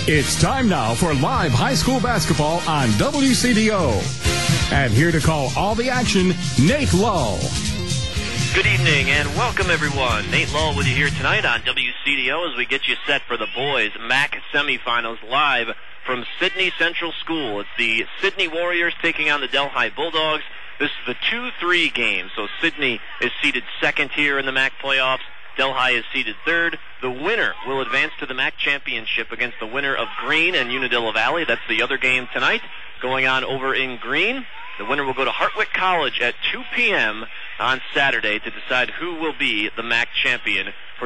It's time now for live high school basketball on WCDO. And here to call all the action, Nate Lull. Good evening and welcome everyone. Nate Lull with you here tonight on WCDO as we get you set for the boys MAC semifinals live from Sidney Central School. It's the Sidney Warriors taking on the Delhi Bulldogs. This is the 2-3 game, so Sidney is seeded second here in the MAC playoffs. Delhi is seeded third. The winner will advance to the MAC championship against the winner of Greene and Unadilla Valley. That's the other game tonight going on over in Greene. The winner will go to Hartwick College at 2 p.m. on Saturday to decide who will be the MAC champion for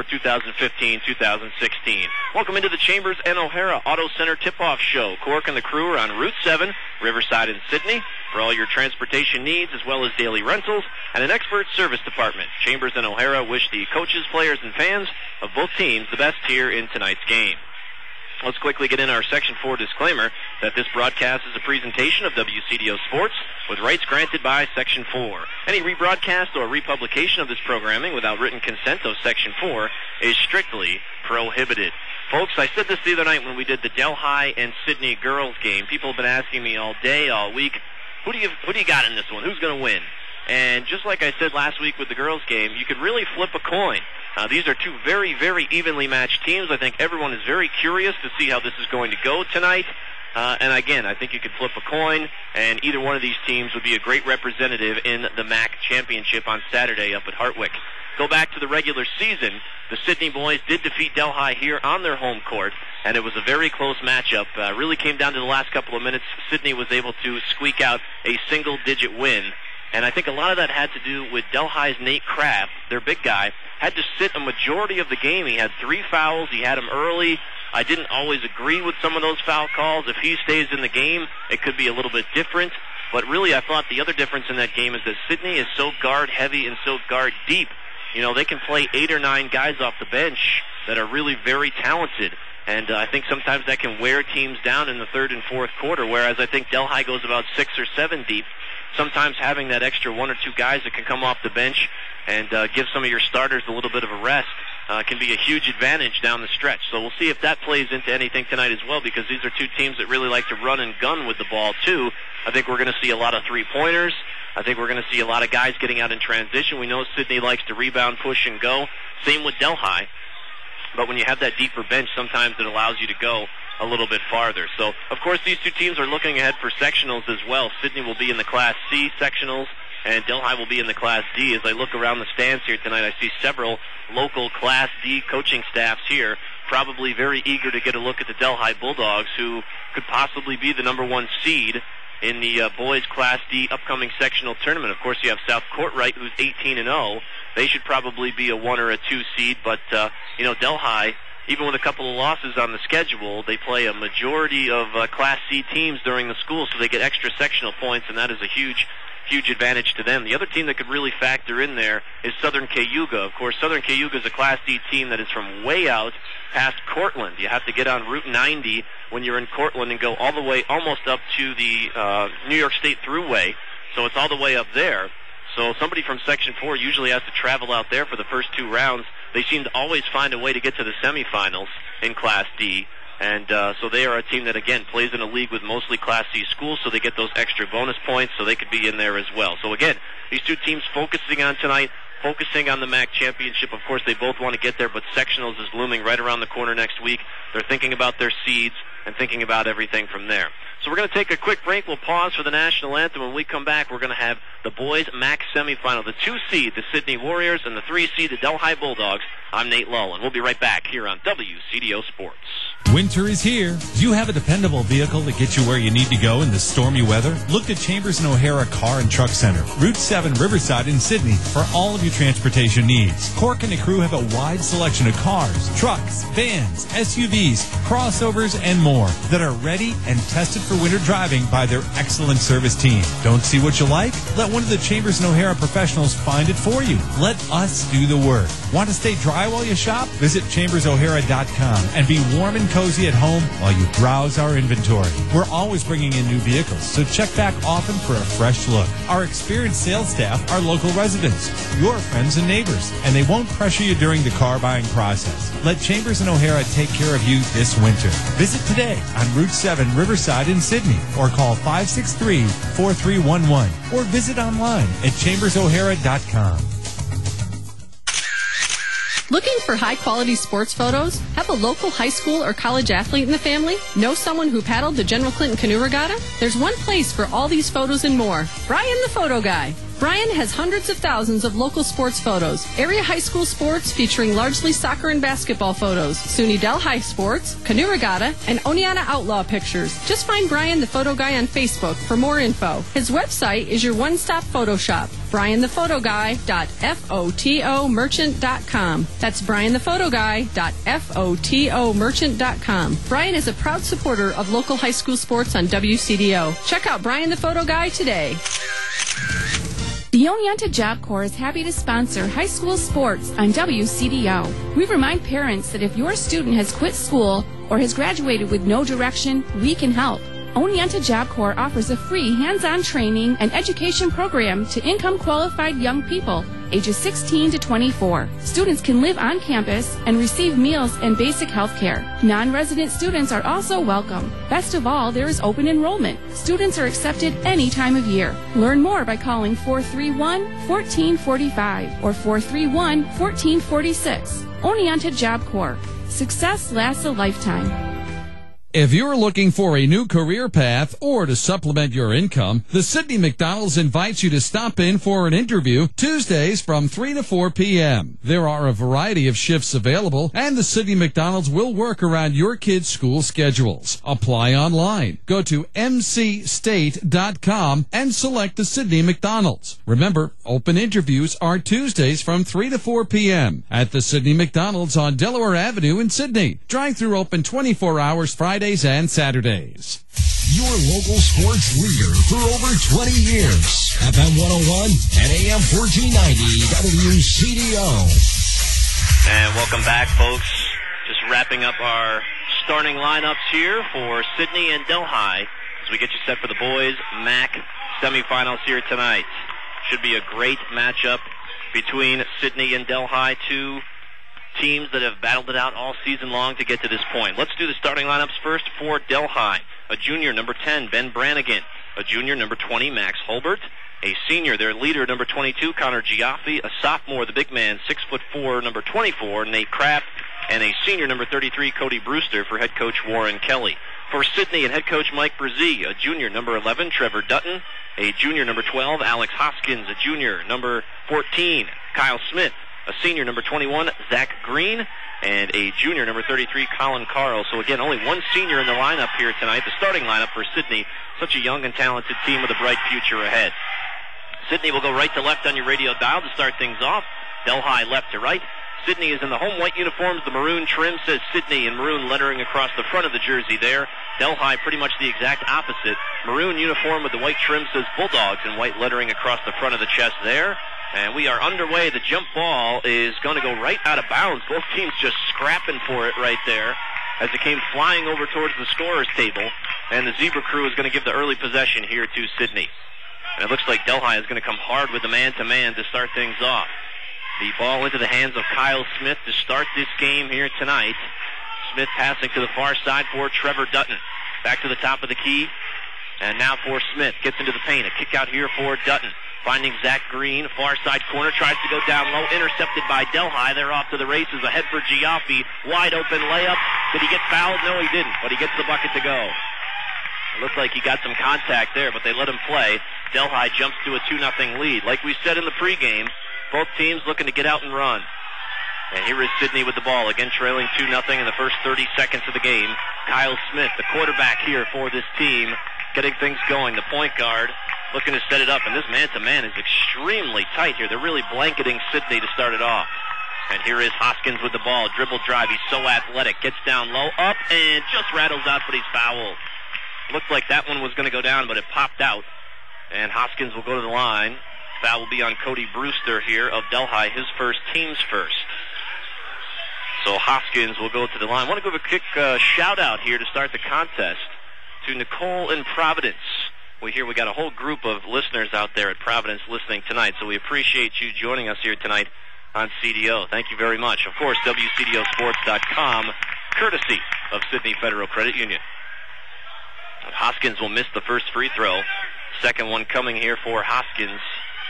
2015-2016. Welcome into the Chambers and O'Hara Auto Center Tip-Off Show. Cork and the crew are on Route 7, Riverside and Sidney, for all your transportation needs as well as daily rentals and an expert service department. Chambers and O'Hara wish the coaches, players, and fans of both teams the best here in tonight's game. Let's quickly get in our Section 4 disclaimer that this broadcast is a presentation of WCDO Sports with rights granted by Section 4. Any rebroadcast or republication of this programming without written consent of Section 4 is strictly prohibited. Folks, I said this the other night when we did the Delhi and Sidney girls game. People have been asking me all day, all week, who do you got in this one? Who's going to win? And just like I said last week with the girls game, you could really flip a coin. These are two very, very evenly matched teams. I think everyone is very curious to see how this is going to go tonight. And again, I think you could flip a coin, and either one of these teams would be a great representative in the MAC championship on Saturday up at Hartwick. Go back to the regular season. The Sidney boys did defeat Delhi here on their home court, and it was a very close matchup. Really came down to the last couple of minutes. Sidney was able to squeak out a single-digit win. And I think a lot of that had to do with Delhi's Nate Kraft, their big guy, had to sit a majority of the game. He had 3 fouls. He had them early. I didn't always agree with some of those foul calls. If he stays in the game, it could be a little bit different. But really, I thought the other difference in that game is that Sidney is so guard-heavy and so guard-deep. You know, they can play 8 or 9 guys off the bench that are really very talented. And I think sometimes that can wear teams down in the third and fourth quarter, whereas I think Delhi goes about 6 or 7 deep. Sometimes having that extra 1 or 2 guys that can come off the bench and give some of your starters a little bit of a rest can be a huge advantage down the stretch. So we'll see if that plays into anything tonight as well, because these are two teams that really like to run and gun with the ball too. I think we're going to see a lot of three-pointers. I think we're going to see a lot of guys getting out in transition. We know Sidney likes to rebound, push, and go. Same with Delhi. But when you have that deeper bench, sometimes it allows you to go a little bit farther. So, of course, these two teams are looking ahead for sectionals as well. Sidney will be in the Class C sectionals, and Delhi will be in the Class D. As I look around the stands here tonight, I see several local Class D coaching staffs here, probably very eager to get a look at the Delhi Bulldogs, who could possibly be the number 1 seed in the boys Class D upcoming sectional tournament. Of course, you have South Courtright, who's 18-0. They should probably be a 1 or a 2 seed, but, Delhi, even with a couple of losses on the schedule, they play a majority of Class C teams during the school, so they get extra sectional points, and that is a huge advantage to them. The other team that could really factor in there is Southern Cayuga. Of course, Southern Cayuga is a Class D team that is from way out past Cortland. You have to get on Route 90 when you're in Cortland and go all the way almost up to the New York State Thruway, so it's all the way up there. So somebody from Section 4 usually has to travel out there for the first 2 rounds. They seem to always find a way to get to the semifinals in Class D. And so they are a team that, again, plays in a league with mostly Class C schools, so they get those extra bonus points, so they could be in there as well. So, again, these two teams focusing on tonight, focusing on the MAC championship. Of course, they both want to get there, but sectionals is looming right around the corner next week. They're thinking about their seeds and thinking about everything from there. So we're going to take a quick break. We'll pause for the national anthem. When we come back, we're going to have the boys' MAC semifinal. The 2 seed, the Sidney Warriors, and the 3 seed, the Delhi Bulldogs. I'm Nate Lull, and we'll be right back here on WCDO Sports. Winter is here. Do you have a dependable vehicle that gets you where you need to go in the stormy weather? Look to Chambers and O'Hara Car and Truck Center, Route 7, Riverside, and Sidney for all of your transportation needs. Cork and the crew have a wide selection of cars, trucks, vans, SUVs, crossovers, and more that are ready and tested for winter driving by their excellent service team. Don't see what you like? Let one of the Chambers and O'Hara professionals find it for you. Let us do the work. Want to stay dry while you shop? Visit ChambersO'Hara.com and be warm and cozy at home while you browse our inventory. We're always bringing in new vehicles, so check back often for a fresh look. Our experienced sales staff are local residents, your friends and neighbors, and they won't pressure you during the car buying process. Let Chambers and O'Hara take care of you this winter. Visit today on Route 7 Riverside in Sydney or call 563-4311 or visit online at ChambersO'Hara.com. Looking for high-quality sports photos? Have a local high school or college athlete in the family? Know someone who paddled the General Clinton Canoe Regatta? There's one place for all these photos and more. Brian the Photo Guy. Brian has hundreds of thousands of local sports photos, area high school sports featuring largely soccer and basketball photos, SUNY Delhi sports, Canoe Regatta, and Oneonta Outlaw pictures. Just find Brian the Photo Guy on Facebook for more info. His website is your one-stop photo shop, brianthephotoguy.fotomerchant.com. That's brianthephotoguy.fotomerchant.com. Brian is a proud supporter of local high school sports on WCDO. Check out Brian the Photo Guy today. The Oneonta Job Corps is happy to sponsor high school sports on WCDO. We remind parents that if your student has quit school or has graduated with no direction, we can help. Oneonta Job Corps offers a free hands-on training and education program to income-qualified young people ages 16 to 24. Students can live on campus and receive meals and basic health care. Non-resident students are also welcome. Best of all, there is open enrollment. Students are accepted any time of year. Learn more by calling 431-1445 or 431-1446. Oneonta Job Corps. Success lasts a lifetime. If you're looking for a new career path or to supplement your income, the Sydney McDonald's invites you to stop in for an interview Tuesdays from 3 to 4 p.m. There are a variety of shifts available, and the Sydney McDonald's will work around your kids' school schedules. Apply online. Go to mcstate.com and select the Sydney McDonald's. Remember, open interviews are Tuesdays from 3 to 4 p.m. at the Sydney McDonald's on Delaware Avenue in Sydney. Drive-through open 24 hours Fridays and Saturdays. Your local sports leader for over 20 years. FM 101 and AM 1490 WCDO. And welcome back, folks. Just wrapping up our starting lineups here for Sydney and Delhi as we get you set for the boys MAC semifinals here tonight. Should be a great matchup between Sydney and Delhi, two teams that have battled it out all season long to get to this point. Let's do the starting lineups first for Delhi. A junior, number 10, Ben Brannigan. A junior, number 20, Max Holbert. A senior, their leader, number 22, Connor Giaffi. A sophomore, the big man, 6'4", number 24, Nate Kraft. And a senior, number 33, Cody Brewster, for head coach Warren Kelly. For Sydney and head coach Mike Brzee, a junior, number 11, Trevor Dutton. A junior, number 12, Alex Hoskins. A junior, number 14, Kyle Smith. A senior, number 21, Zach Green, and a junior, number 33, Colin Carl. So again, only one senior in the lineup here tonight, the starting lineup for Sydney. Such a young and talented team with a bright future ahead. Sydney will go right to left on your radio dial to start things off. Delhi left to right. Sydney is in the home white uniforms. The maroon trim says Sydney in maroon lettering across the front of the jersey there. Delhi pretty much the exact opposite. Maroon uniform with the white trim says Bulldogs in white lettering across the front of the chest there. And we are underway. The jump ball is going to go right out of bounds. Both teams just scrapping for it right there as it came flying over towards the scorer's table. And the Zebra crew is going to give the early possession here to Sydney. And it looks like Delhi is going to come hard with the man-to-man to start things off. The ball into the hands of Kyle Smith to start this game here tonight. Smith passing to the far side for Trevor Dutton. Back to the top of the key. And now for Smith. Gets into the paint. A kick out here for Dutton. Finding Zach Green, far side corner, tries to go down low, intercepted by Delhi. They're off to the races, ahead for Giaffi. Wide open layup. Did he get fouled? No, he didn't, but he gets the bucket to go. It looked like he got some contact there, but they let him play. Delhi jumps to a 2-0 lead. Like we said in the pregame, both teams looking to get out and run. And here is Sydney with the ball, again trailing 2-0 in the first 30 seconds of the game. Kyle Smith, the quarterback here for this team, getting things going. The point guard looking to set it up, and this man-to-man is extremely tight here. They're really blanketing Sydney to start it off. And here is Hoskins with the ball. Dribble drive. He's so athletic. Gets down low, up, and just rattles out, but he's fouled. Looked like that one was going to go down, but it popped out. And Hoskins will go to the line. Foul will be on Cody Brewster here of Delhi, his first, team's first. So Hoskins will go to the line. I want to give a quick shout-out here to start the contest to Nicole in Providence. We got a whole group of listeners out there at Providence listening tonight, so we appreciate you joining us here tonight on CDO. Thank you very much. Of course, WCDOsports.com, courtesy of Sidney Federal Credit Union. Hoskins will miss the first free throw. Second one coming here for Hoskins.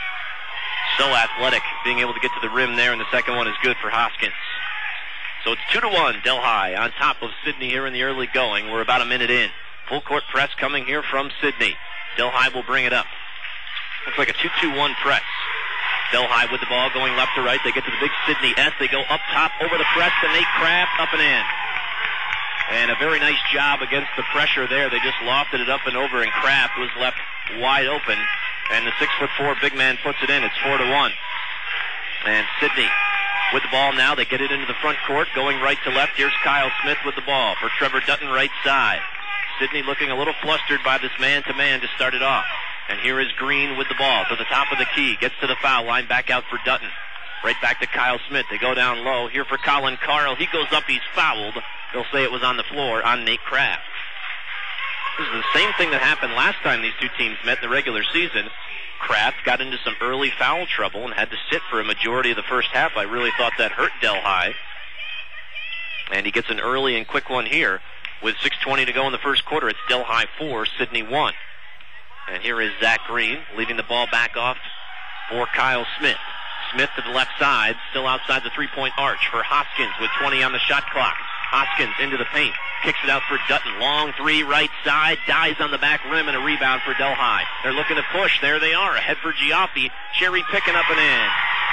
So athletic, being able to get to the rim there, and the second one is good for Hoskins. So it's 2-1, Delhi on top of Sidney here in the early going. We're about a minute in. Full court press coming here from Sidney. Delhi will bring it up. Looks like a 2-2-1 press. Delhi with the ball going left to right. They get to the big Sidney S. They go up top over the press to Nate Kraft, up and in. And a very nice job against the pressure there. They just lofted it up and over, and Kraft was left wide open. And the 6'4" big man puts it in. It's 4-1. And Sidney with the ball now. They get it into the front court, going right to left. Here's Kyle Smith with the ball for Trevor Dutton, right side. Sidney looking a little flustered by this man-to-man to start it off. And here is Green with the ball to the top of the key. Gets to the foul line, back out for Dutton. Right back to Kyle Smith. They go down low. Here for Colin Carl. He goes up. He's fouled. They'll say it was on the floor on Nate Kraft. This is the same thing that happened last time these two teams met in the regular season. Kraft got into some early foul trouble and had to sit for a majority of the first half. I really thought that hurt Delhi. And he gets an early and quick one here. With 6:20 to go in the first quarter, it's Delhi 4, Sidney 1. And here is Zach Green, leaving the ball back off for Kyle Smith. Smith to the left side, still outside the three-point arch for Hoskins with 20 on the shot clock. Hoskins into the paint, kicks it out for Dutton. Long three, right side, dies on the back rim, and a rebound for Delhi. They're looking to push. There they are, ahead for Giaffi. Cherry picking up and in.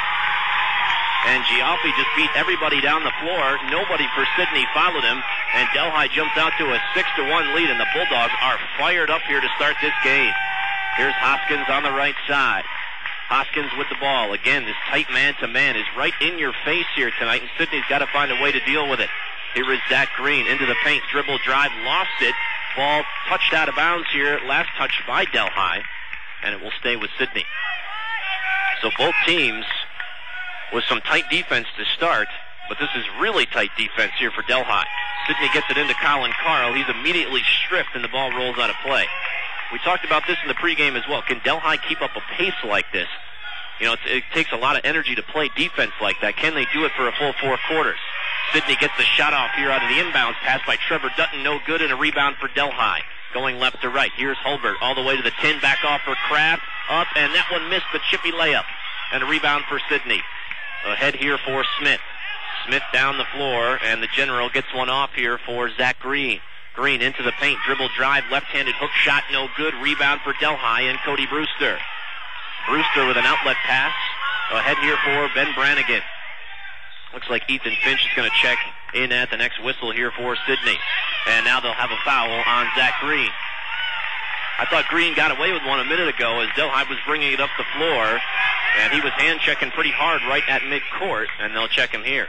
And Giaffi just beat everybody down the floor. Nobody for Sidney followed him. And Delhi jumps out to a 6-1 lead, and the Bulldogs are fired up here to start this game. Here's Hoskins on the right side. Hoskins with the ball. Again, this tight man-to-man is right in your face here tonight, and Sidney's got to find a way to deal with it. Here is Zach Green into the paint. Dribble drive, lost it. Ball touched out of bounds here. Last touch by Delhi, and it will stay with Sidney. So both teams with some tight defense to start, but this is really tight defense here for Delhi. Sidney gets it into Colin Carl. He's immediately stripped, and the ball rolls out of play. We talked about this in the pregame as well. Can Delhi keep up a pace like this? You know, it takes a lot of energy to play defense like that. Can they do it for a full 4 quarters? Sidney gets the shot off here out of the inbounds pass by Trevor Dutton. No good, and a rebound for Delhi. Going left to right. Here's Hulbert all the way to the 10. Back off for Kraft. Up, and that one missed the chippy layup. And a rebound for Sidney. Ahead here for Smith. Smith down the floor, and the General gets one off here for Zach Green. Green into the paint. Dribble drive. Left-handed hook shot. No good. Rebound for Delhi and Cody Brewster. Brewster with an outlet pass. Ahead here for Ben Brannigan. Looks like Ethan Finch is going to check in at the next whistle here for Sidney. And now they'll have a foul on Zach Green. I thought Green got away with one a minute ago as Delhi was bringing it up the floor. And he was hand-checking pretty hard right at midcourt, and they'll check him here.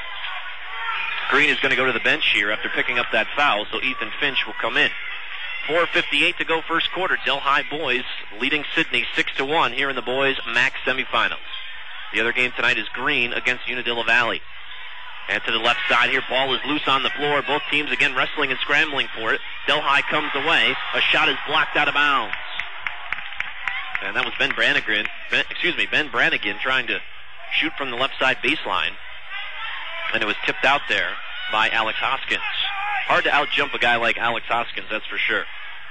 Green is going to go to the bench here after picking up that foul, so Ethan Finch will come in. 4:58 to go first quarter. Delhi boys leading Sidney 6-1 here in the boys' MAC semifinals. The other game tonight is Green against Unadilla Valley. And to the left side here, ball is loose on the floor. Both teams again wrestling and scrambling for it. Delhi comes away. A shot is blocked out of bounds. And that was Ben Brannigan trying to shoot from the left side baseline. And it was tipped out there by Alex Hoskins. Hard to outjump a guy like Alex Hoskins, that's for sure.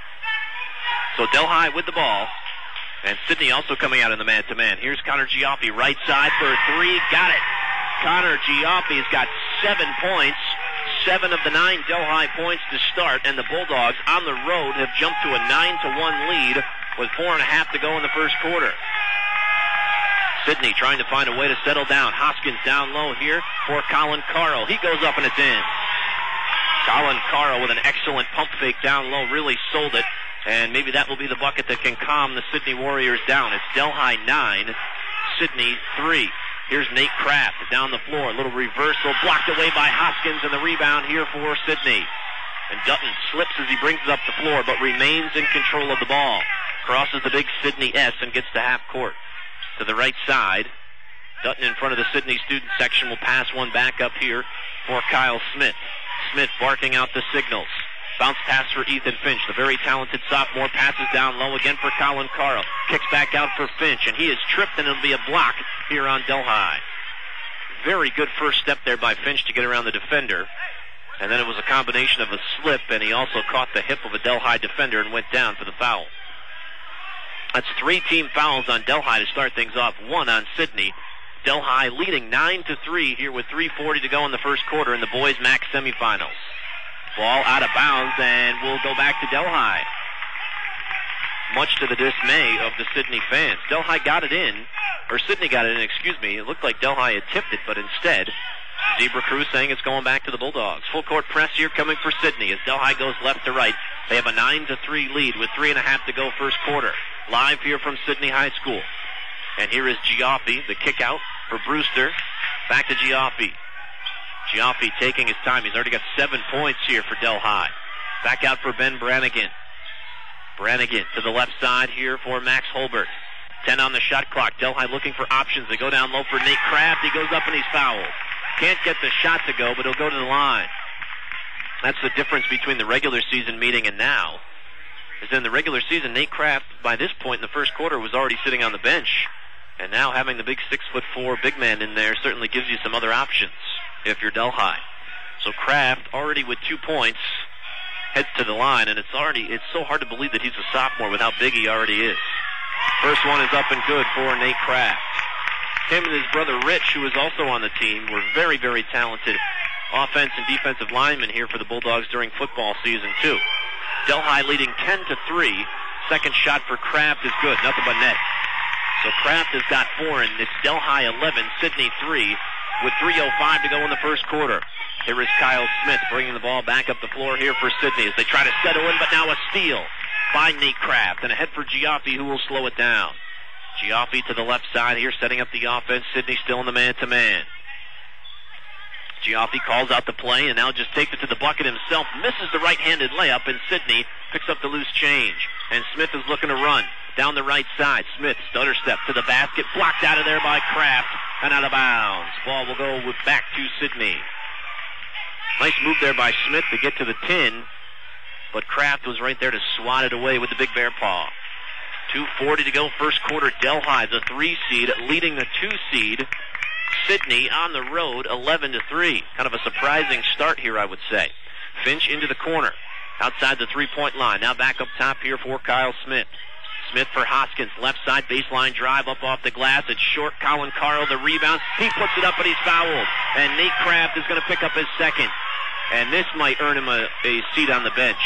So Delhi with the ball. And Sidney also coming out in the man-to-man. Here's Connor Giaffi, right side for a three. Got it. Connor Giaffi's got 7 points. 7 of the 9 Delhi points to start. And the Bulldogs on the road have jumped to a 9-1 lead with 4.5 to go in the first quarter. Sidney trying to find a way to settle down. Hoskins down low here for Colin Carl. He goes up and it's in. Colin Carl with an excellent pump fake down low really sold it. And maybe that will be the bucket that can calm the Sidney Warriors down. It's Delhi 9, Sidney 3. Here's Nate Kraft down the floor. A little reversal blocked away by Hoskins, and the rebound here for Sidney. And Dutton slips as he brings it up the floor, but remains in control of the ball. Crosses the big Sidney S and gets to half court. To the right side. Dutton in front of the Sidney student section will pass one back up here for Kyle Smith. Smith barking out the signals. Bounce pass for Ethan Finch. The very talented sophomore passes down low again for Colin Carl. Kicks back out for Finch, and he is tripped, and it'll be a block here on Delhi. Very good first step there by Finch to get around the defender. And then it was a combination of a slip, and he also caught the hip of a Delhi defender and went down for the foul. That's 3 team fouls on Delhi to start things off, 1 on Sidney. Delhi leading 9-3 here with 3:40 to go in the first quarter in the boys' MAC semifinals. Ball out of bounds, and we'll go back to Delhi. Much to the dismay of the Sidney fans. Delhi got it in, or Sidney got it in, excuse me. It looked like Delhi had tipped it, but instead, Zebra Crew saying it's going back to the Bulldogs. Full court press here coming for Sidney as Delhi goes left to right. They have a 9-3 lead with 3.5 to go first quarter. Live here from Sidney High School. And here is Giaffi, the kick out for Brewster. Back to Giaffi. Giaffi taking his time. He's already got 7 points here for Delhi. Back out for Ben Brannigan. Brannigan to the left side here for Max Holbert. 10 on the shot clock. Delhi looking for options. They go down low for Nate Kraft. He goes up and he's fouled. Can't get the shot to go, but he'll go to the line. That's the difference between the regular season meeting and now. Is in the regular season, Nate Kraft, by this point in the first quarter, was already sitting on the bench. And now having the big 6'4" big man in there certainly gives you some other options if you're Delhi. So Kraft, already with 2 points, heads to the line, and it's so hard to believe that he's a sophomore with how big he already is. First one is up and good for Nate Kraft. Him and his brother Rich, who is also on the team, were very, very talented offense and defensive linemen here for the Bulldogs during football season, too. Delhi leading 10-3. Second shot for Kraft is good, nothing but net. So Kraft has got 4, and it's Delhi 11, Sidney 3, with 3:05 to go in the first quarter. Here is Kyle Smith bringing the ball back up the floor here for Sidney as they try to settle in, but now a steal by Nate Kraft, and ahead for Giaffi, who will slow it down. Giaffi to the left side here, setting up the offense. Sidney still in the man-to-man. Giaffi calls out the play and now just takes it to the bucket himself. Misses the right-handed layup, and Sidney picks up the loose change. And Smith is looking to run down the right side. Smith, stutter step to the basket. Blocked out of there by Kraft and out of bounds. Ball will go back to Sidney. Nice move there by Smith to get to the 10. But Kraft was right there to swat it away with the big bear paw. 2:40 to go first quarter. Delhi, the 3 seed, leading the 2 seed. Sidney on the road, 11-3. Kind of a surprising start here, I would say. Finch into the corner, outside the 3-point line. Now back up top here for Kyle Smith. Smith for Hoskins, left side baseline drive up off the glass. It's short. Colin Carl, the rebound. He puts it up, but he's fouled. And Nate Kraft is going to pick up his second. And this might earn him a seat on the bench.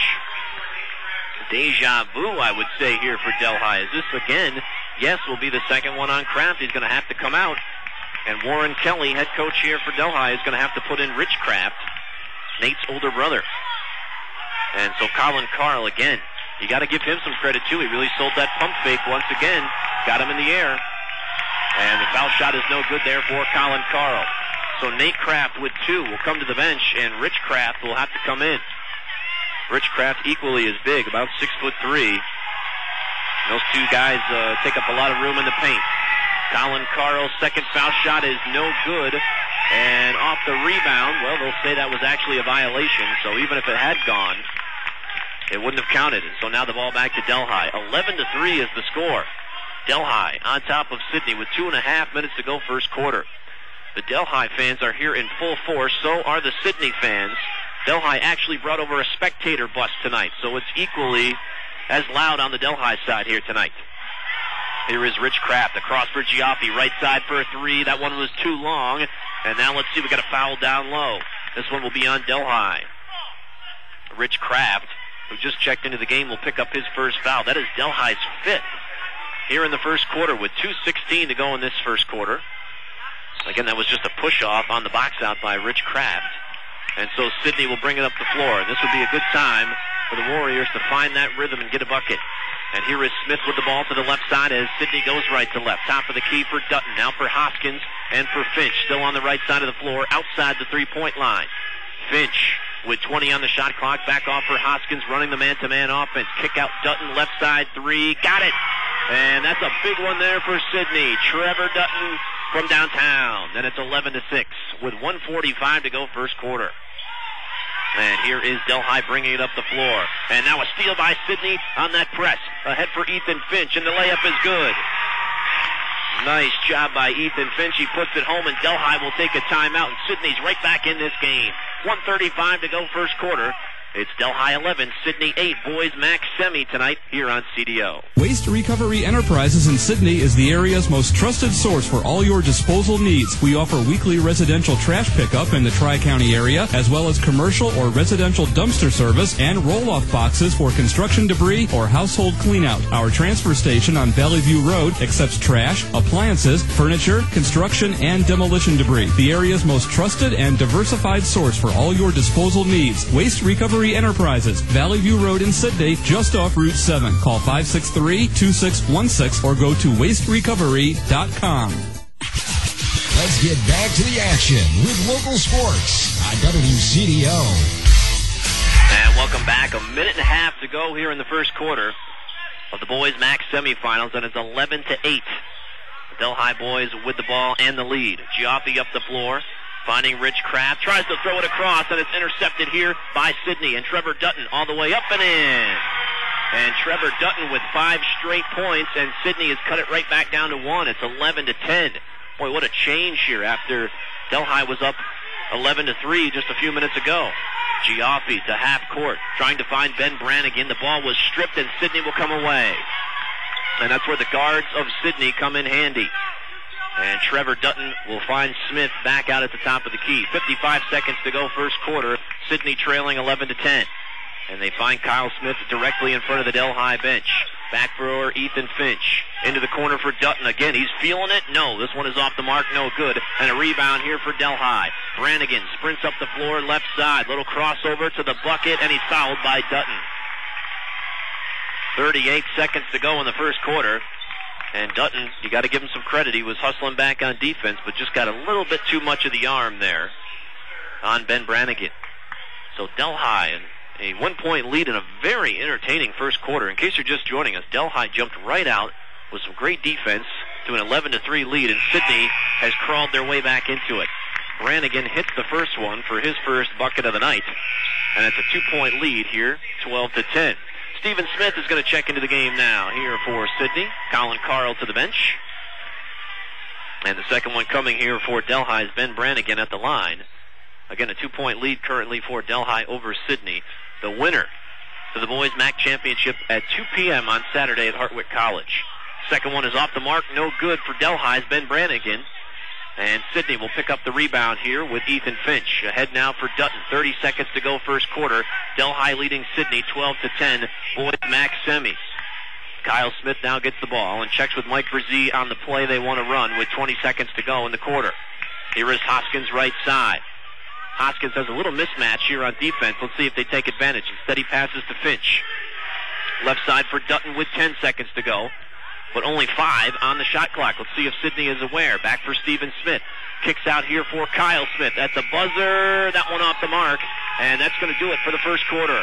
Deja vu, I would say, here for Delhi. Is this again? Yes, will be the second one on Kraft. He's going to have to come out. And Warren Kelly, head coach here for Delhi, is going to have to put in Rich Kraft, Nate's older brother. And so Colin Carl, again, you got to give him some credit, too. He really sold that pump fake once again. Got him in the air. And the foul shot is no good there for Colin Carl. So Nate Kraft with 2 will come to the bench, and Rich Kraft will have to come in. Rich Kraft equally as big, about 6'3". Those 2 guys take up a lot of room in the paint. Colin Carl's second foul shot is no good. And off the rebound, well, they'll say that was actually a violation. So even if it had gone, it wouldn't have counted. And so now the ball back to Delhi. 11-3 is the score. Delhi on top of Sidney with 2.5 minutes to go first quarter. The Delhi fans are here in full force. So are the Sidney fans. Delhi actually brought over a spectator bus tonight. So it's equally as loud on the Delhi side here tonight. Here is Rich Kraft across for Giaffi. Right side for a 3. That one was too long. And now let's see, we got a foul down low. This one will be on Delhi. Rich Kraft, who just checked into the game, will pick up his first foul. That is Delhi's 5th here in the first quarter with 2:16 to go in this first quarter. Again, that was just a push-off on the box out by Rich Kraft. And so Sidney will bring it up the floor. And this would be a good time for the Warriors to find that rhythm and get a bucket. And here is Smith with the ball to the left side as Sidney goes right to left. Top of the key for Dutton. Now for Hoskins and for Finch. Still on the right side of the floor, outside the 3-point line. Finch with 20 on the shot clock. Back off for Hoskins, running the man-to-man offense. Kick out Dutton, left side 3. Got it! And that's a big one there for Sidney. Trevor Dutton from downtown. Then it's 11-6 with 1:45 to go first quarter. And here is Delhi bringing it up the floor. And now a steal by Sidney on that press. Ahead for Ethan Finch, and the layup is good. Nice job by Ethan Finch. He puts it home, and Delhi will take a timeout, and Sidney's right back in this game. 1:35 to go first quarter. It's Delhi 11, Sidney 8, boys MAC semi tonight here on CDO. Waste Recovery Enterprises in Sidney is the area's most trusted source for all your disposal needs. We offer weekly residential trash pickup in the Tri-County area, as well as commercial or residential dumpster service and roll-off boxes for construction debris or household cleanout. Our transfer station on Valley View Road accepts trash, appliances, furniture, construction, and demolition debris. The area's most trusted and diversified source for all your disposal needs. Waste Recovery Enterprises, Valley View Road in Sidney, just off Route 7. Call 563-2616 or go to wasterecovery.com. Let's get back to the action with local sports on WCDO. And welcome back. A minute and a half to go here in the first quarter of the boys MAC semifinals, and it's 11-8. The Delhi boys with the ball and the lead. Giaffi up the floor. Finding Rich Kraft, tries to throw it across, and it's intercepted here by Sidney, and Trevor Dutton all the way up and in. And Trevor Dutton with 5 straight points, and Sidney has cut it right back down to 1. It's 11-10. Boy, what a change here after Delhi was up 11-3 just a few minutes ago. Giaffi to half court, trying to find Ben Brannigan. The ball was stripped, and Sidney will come away. And that's where the guards of Sidney come in handy. And Trevor Dutton will find Smith back out at the top of the key. 55 seconds to go first quarter. Sidney trailing 11-10. And they find Kyle Smith directly in front of the Delhi bench. Back for Ethan Finch. Into the corner for Dutton. Again, he's feeling it. No, this one is off the mark. No good. And a rebound here for Delhi. Brannigan sprints up the floor left side. Little crossover to the bucket, and he's fouled by Dutton. 38 seconds to go in the first quarter. And Dutton, you got to give him some credit. He was hustling back on defense, but just got a little bit too much of the arm there on Ben Brannigan. So Delhi, a 1-point lead in a very entertaining first quarter. In case you're just joining us, Delhi jumped right out with some great defense to an 11-3 lead, and Sidney has crawled their way back into it. Brannigan hits the first one for his first bucket of the night, and it's a 2-point lead here, 12-10. Stephen Smith is going to check into the game now here for Sidney. Colin Carl to the bench. And the second one coming here for Delhi's Ben Brannigan at the line. Again, a 2-point lead currently for Delhi over Sidney. The winner to the boys MAC championship at 2 p.m. on Saturday at Hartwick College. Second one is off the mark, no good for Delhi's Ben Brannigan. And Sidney will pick up the rebound here with Ethan Finch. Ahead now for Dutton. 30 seconds to go first quarter. Delhi leading Sidney 12-10. Boys MAC semi. Kyle Smith now gets the ball and checks with Mike Brzee on the play they want to run with 20 seconds to go in the quarter. Here is Hoskins right side. Hoskins has a little mismatch here on defense. Let's see if they take advantage. Instead he passes to Finch. Left side for Dutton with 10 seconds to go, but only 5 on the shot clock. Let's see if Sidney is aware. Back for Stephen Smith. Kicks out here for Kyle Smith. At the buzzer, that one off the mark, and that's going to do it for the first quarter.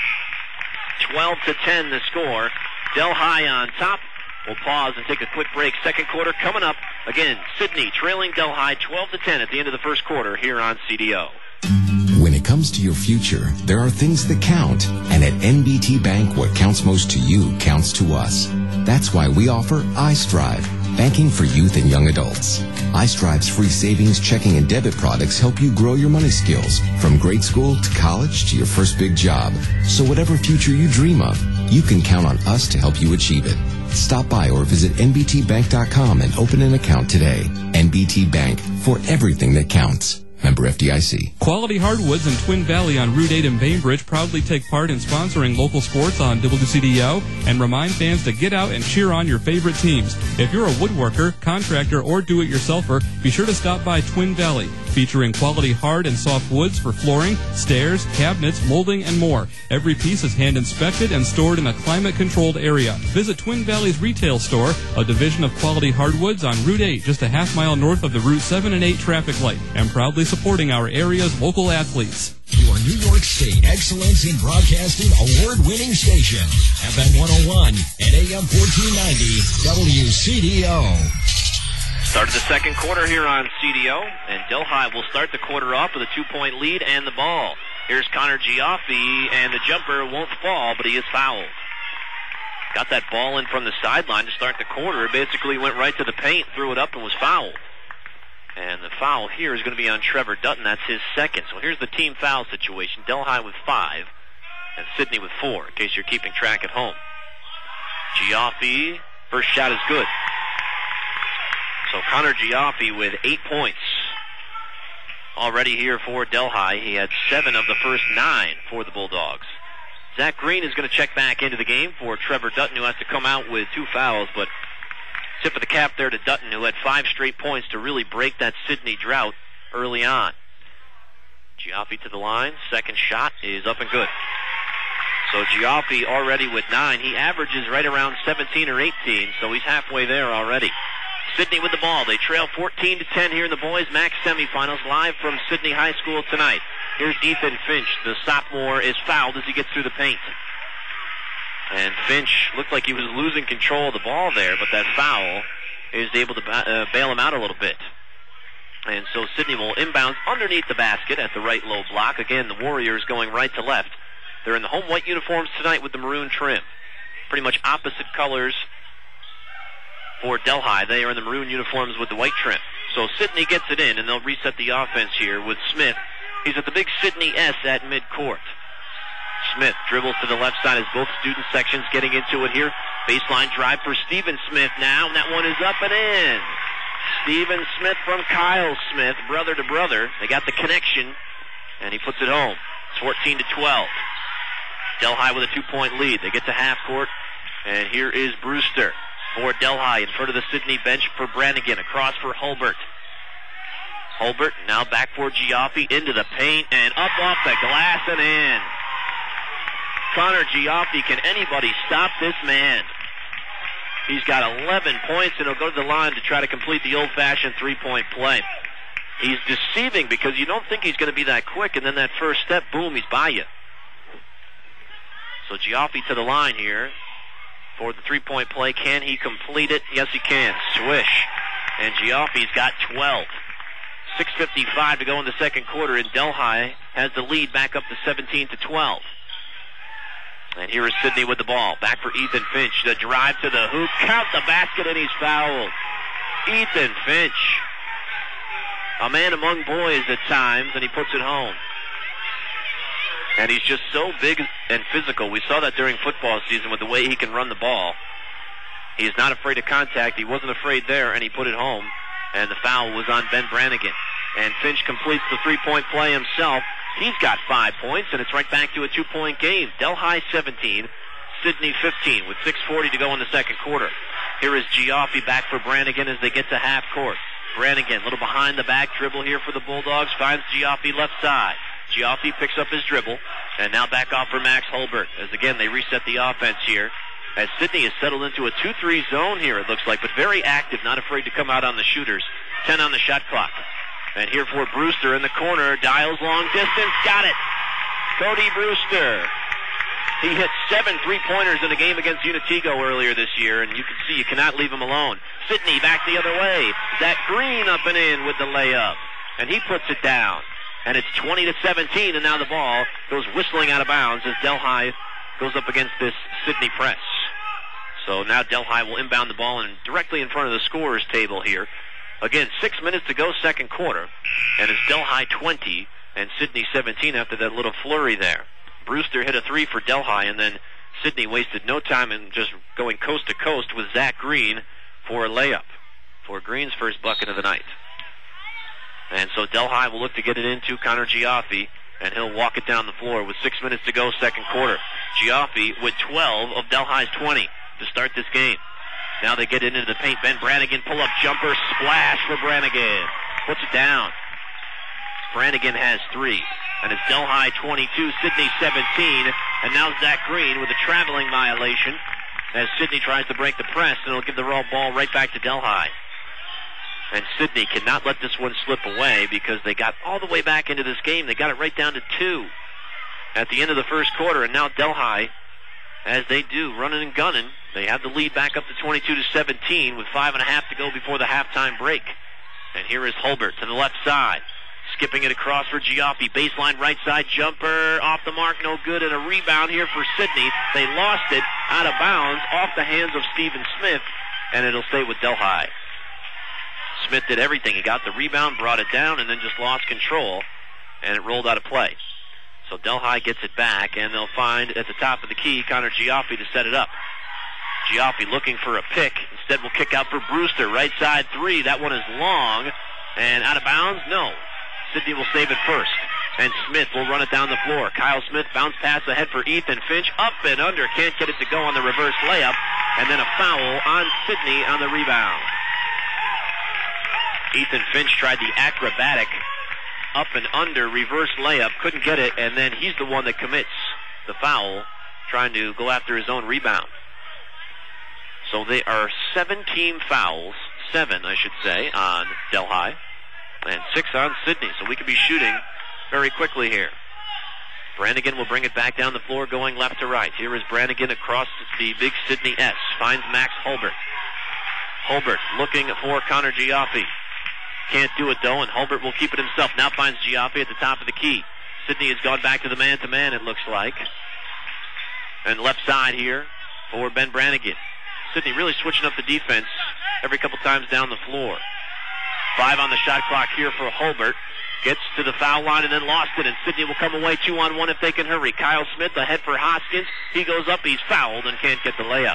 12-10 the score. Delhi on top. We'll pause and take a quick break. Second quarter coming up. Again, Sidney trailing Delhi 12-10 at the end of the first quarter here on CDO. When it comes to your future, there are things that count. And at NBT Bank, what counts most to you counts to us. That's why we offer iStrive, banking for youth and young adults. iStrive's free savings, checking, and debit products help you grow your money skills from grade school to college to your first big job. So whatever future you dream of, you can count on us to help you achieve it. Stop by or visit nbtbank.com and open an account today. NBT Bank, for everything that counts. Member FDIC. Quality Hardwoods in Twin Valley on Route 8 in Bainbridge proudly take part in sponsoring local sports on WCDO and remind fans to get out and cheer on your favorite teams. If you're a woodworker, contractor, or do-it-yourselfer, be sure to stop by Twin Valley, featuring quality hard and soft woods for flooring, stairs, cabinets, molding, and more. Every piece is hand-inspected and stored in a climate-controlled area. Visit Twin Valley's retail store, a division of Quality Hardwoods on Route 8, just a half-mile north of the Route 7 and 8 traffic light, and proudly supporting our area's local athletes. Your New York State Excellence in Broadcasting award-winning station, FM 101 and AM 1490 WCDO. Start of the second quarter here on CDO, and Delhi will start the quarter off with a 2-point lead and the ball. Here's Connor Giaffi, and the jumper won't fall, but he is fouled. Got that ball in from the sideline to start the quarter. It basically went right to the paint, threw it up, and was fouled. And the foul here is going to be on Trevor Dutton. That's his second. So here's the team foul situation. Delhi with 5 and Sidney with 4, in case you're keeping track at home. Giaffi, first shot is good. So Connor Giaffi with 8 points already here for Delhi. He had 7 of the first 9 for the Bulldogs. Zach Green is going to check back into the game for Trevor Dutton, who has to come out with 2 fouls, but tip of the cap there to Dutton, who had 5 straight points to really break that Sidney drought early on. Giaffi to the line. Second shot is up and good. So Giaffi already with 9. He averages right around 17 or 18, so he's halfway there already. Sidney with the ball. They trail 14-10 here in the boys' MAC semifinals, live from Sidney High School tonight. Here's Ethan Finch. The sophomore is fouled as he gets through the paint. And Finch looked like he was losing control of the ball there, but that foul is able to bail him out a little bit. And so Sidney will inbound underneath the basket at the right low block. Again, the Warriors going right to left. They're in the home white uniforms tonight with the maroon trim. Pretty much opposite colors for Delhi. They are in the maroon uniforms with the white trim. So Sidney gets it in, and they'll reset the offense here with Smith. He's at the big Sidney S at midcourt. Smith dribbles to the left side as both student sections getting into it here. Baseline drive for Stephen Smith now, and that one is up and in. Stephen Smith from Kyle Smith, brother to brother. They got the connection, and he puts it home. It's 14-12. Delhi with a 2-point lead. They get to half court, and here is Brewster for Delhi in front of the Sidney bench for Brannigan. Across for Hulbert. Hulbert now back for Giaffi into the paint and up off the glass and in. Connor Giaffi, can anybody stop this man? He's got 11 points, and he'll go to the line to try to complete the old-fashioned 3-point play. He's deceiving because you don't think he's going to be that quick, and then that first step, boom, he's by you. So Giaffi to the line here for the 3-point play. Can he complete it? Yes, he can. Swish. And Giaffi's got 12. 6:55 to go in the second quarter, and Delhi has the lead back up to 17-12. And here is Sidney with the ball. Back for Ethan Finch. The drive to the hoop. Count the basket, and he's fouled. Ethan Finch. A man among boys at times, and he puts it home. And he's just so big and physical. We saw that during football season with the way he can run the ball. He's not afraid of contact. He wasn't afraid there, and he put it home. And the foul was on Ben Brannigan. And Finch completes the 3-point play himself. He's got 5 points, and it's right back to a 2-point game. Delhi 17, Sidney 15, with 6:40 to go in the second quarter. Here is Giaffi back for Brannigan as they get to half court. Brannigan, a little behind the back dribble here for the Bulldogs, finds Giaffi left side. Giaffi picks up his dribble, and now back off for Max Hulbert, as again they reset the offense here. As Sidney is settled into a 2-3 zone here, it looks like, but very active, not afraid to come out on the shooters. 10 on the shot clock. And here for Brewster in the corner, dials long distance, got it. Cody Brewster. He hit 7 3-pointers in a game against Unitigo earlier this year, and you can see you cannot leave him alone. Sidney back the other way. Zach Green up and in with the layup, and he puts it down. And it's 20-17, and now the ball goes whistling out of bounds as Delhi goes up against this Sidney press. So now Delhi will inbound the ball and directly in front of the scorer's table here. Again, 6 minutes to go, second quarter. And it's Delhi 20 and Sidney 17 after that little flurry there. Brewster hit a 3 for Delhi, and then Sidney wasted no time in just going coast to coast with Zach Green for a layup. For Green's first bucket of the night. And so Delhi will look to get it into Connor Giaffi, and he'll walk it down the floor with 6 minutes to go, second quarter. Giaffi with 12 of Delhi's 20 to start this game. Now they get into the paint. Ben Brannigan, pull-up jumper, splash for Brannigan. Puts it down. Brannigan has 3. And it's Delhi 22, Sidney 17. And now Zach Green with a traveling violation as Sidney tries to break the press, and it'll give the ball right back to Delhi. And Sidney cannot let this one slip away because they got all the way back into this game. They got it right down to 2 at the end of the first quarter. And now Delhi, as they do, running and gunning, They have the lead back up to 22-17 with 5.5 to go before the halftime break. And here is Hulbert to the left side. Skipping it across for Giaffi. Baseline right side jumper. Off the mark, no good. And a rebound here for Sidney. They lost it out of bounds off the hands of Stephen Smith. And it'll stay with Delhi. Smith did everything. He got the rebound, brought it down, and then just lost control. And it rolled out of play. So Delhi gets it back, and they'll find at the top of the key Connor Giaffi to set it up. Giaffi looking for a pick. Instead will kick out for Brewster. Right side three. That one is long. And out of bounds? No. Sidney will save it first. And Smith will run it down the floor. Kyle Smith bounce pass ahead for Ethan Finch. Up and under. Can't get it to go on the reverse layup. And then a foul on Sidney on the rebound. Ethan Finch tried the acrobatic up and under reverse layup. Couldn't get it. And then he's the one that commits the foul, trying to go after his own rebound. So they are 7 team fouls, 7 I should say, on Delhi, and 6 on Sidney. So we could be shooting very quickly here. Brannigan will bring it back down the floor going left to right. Here is Brannigan across the big Sidney S. Finds Max Hulbert. Hulbert looking for Connor Giaffi. Can't do it though, and Hulbert will keep it himself. Now finds Giaffi at the top of the key. Sidney has gone back to the man-to-man, it looks like. And left side here for Ben Brannigan. Sidney really switching up the defense every couple times down the floor. 5 on the shot clock here for Hulbert. Gets to the foul line and then lost it, and Sidney will come away 2-on-1 if they can hurry. Kyle Smith ahead for Hoskins. He goes up, he's fouled, and can't get the layup.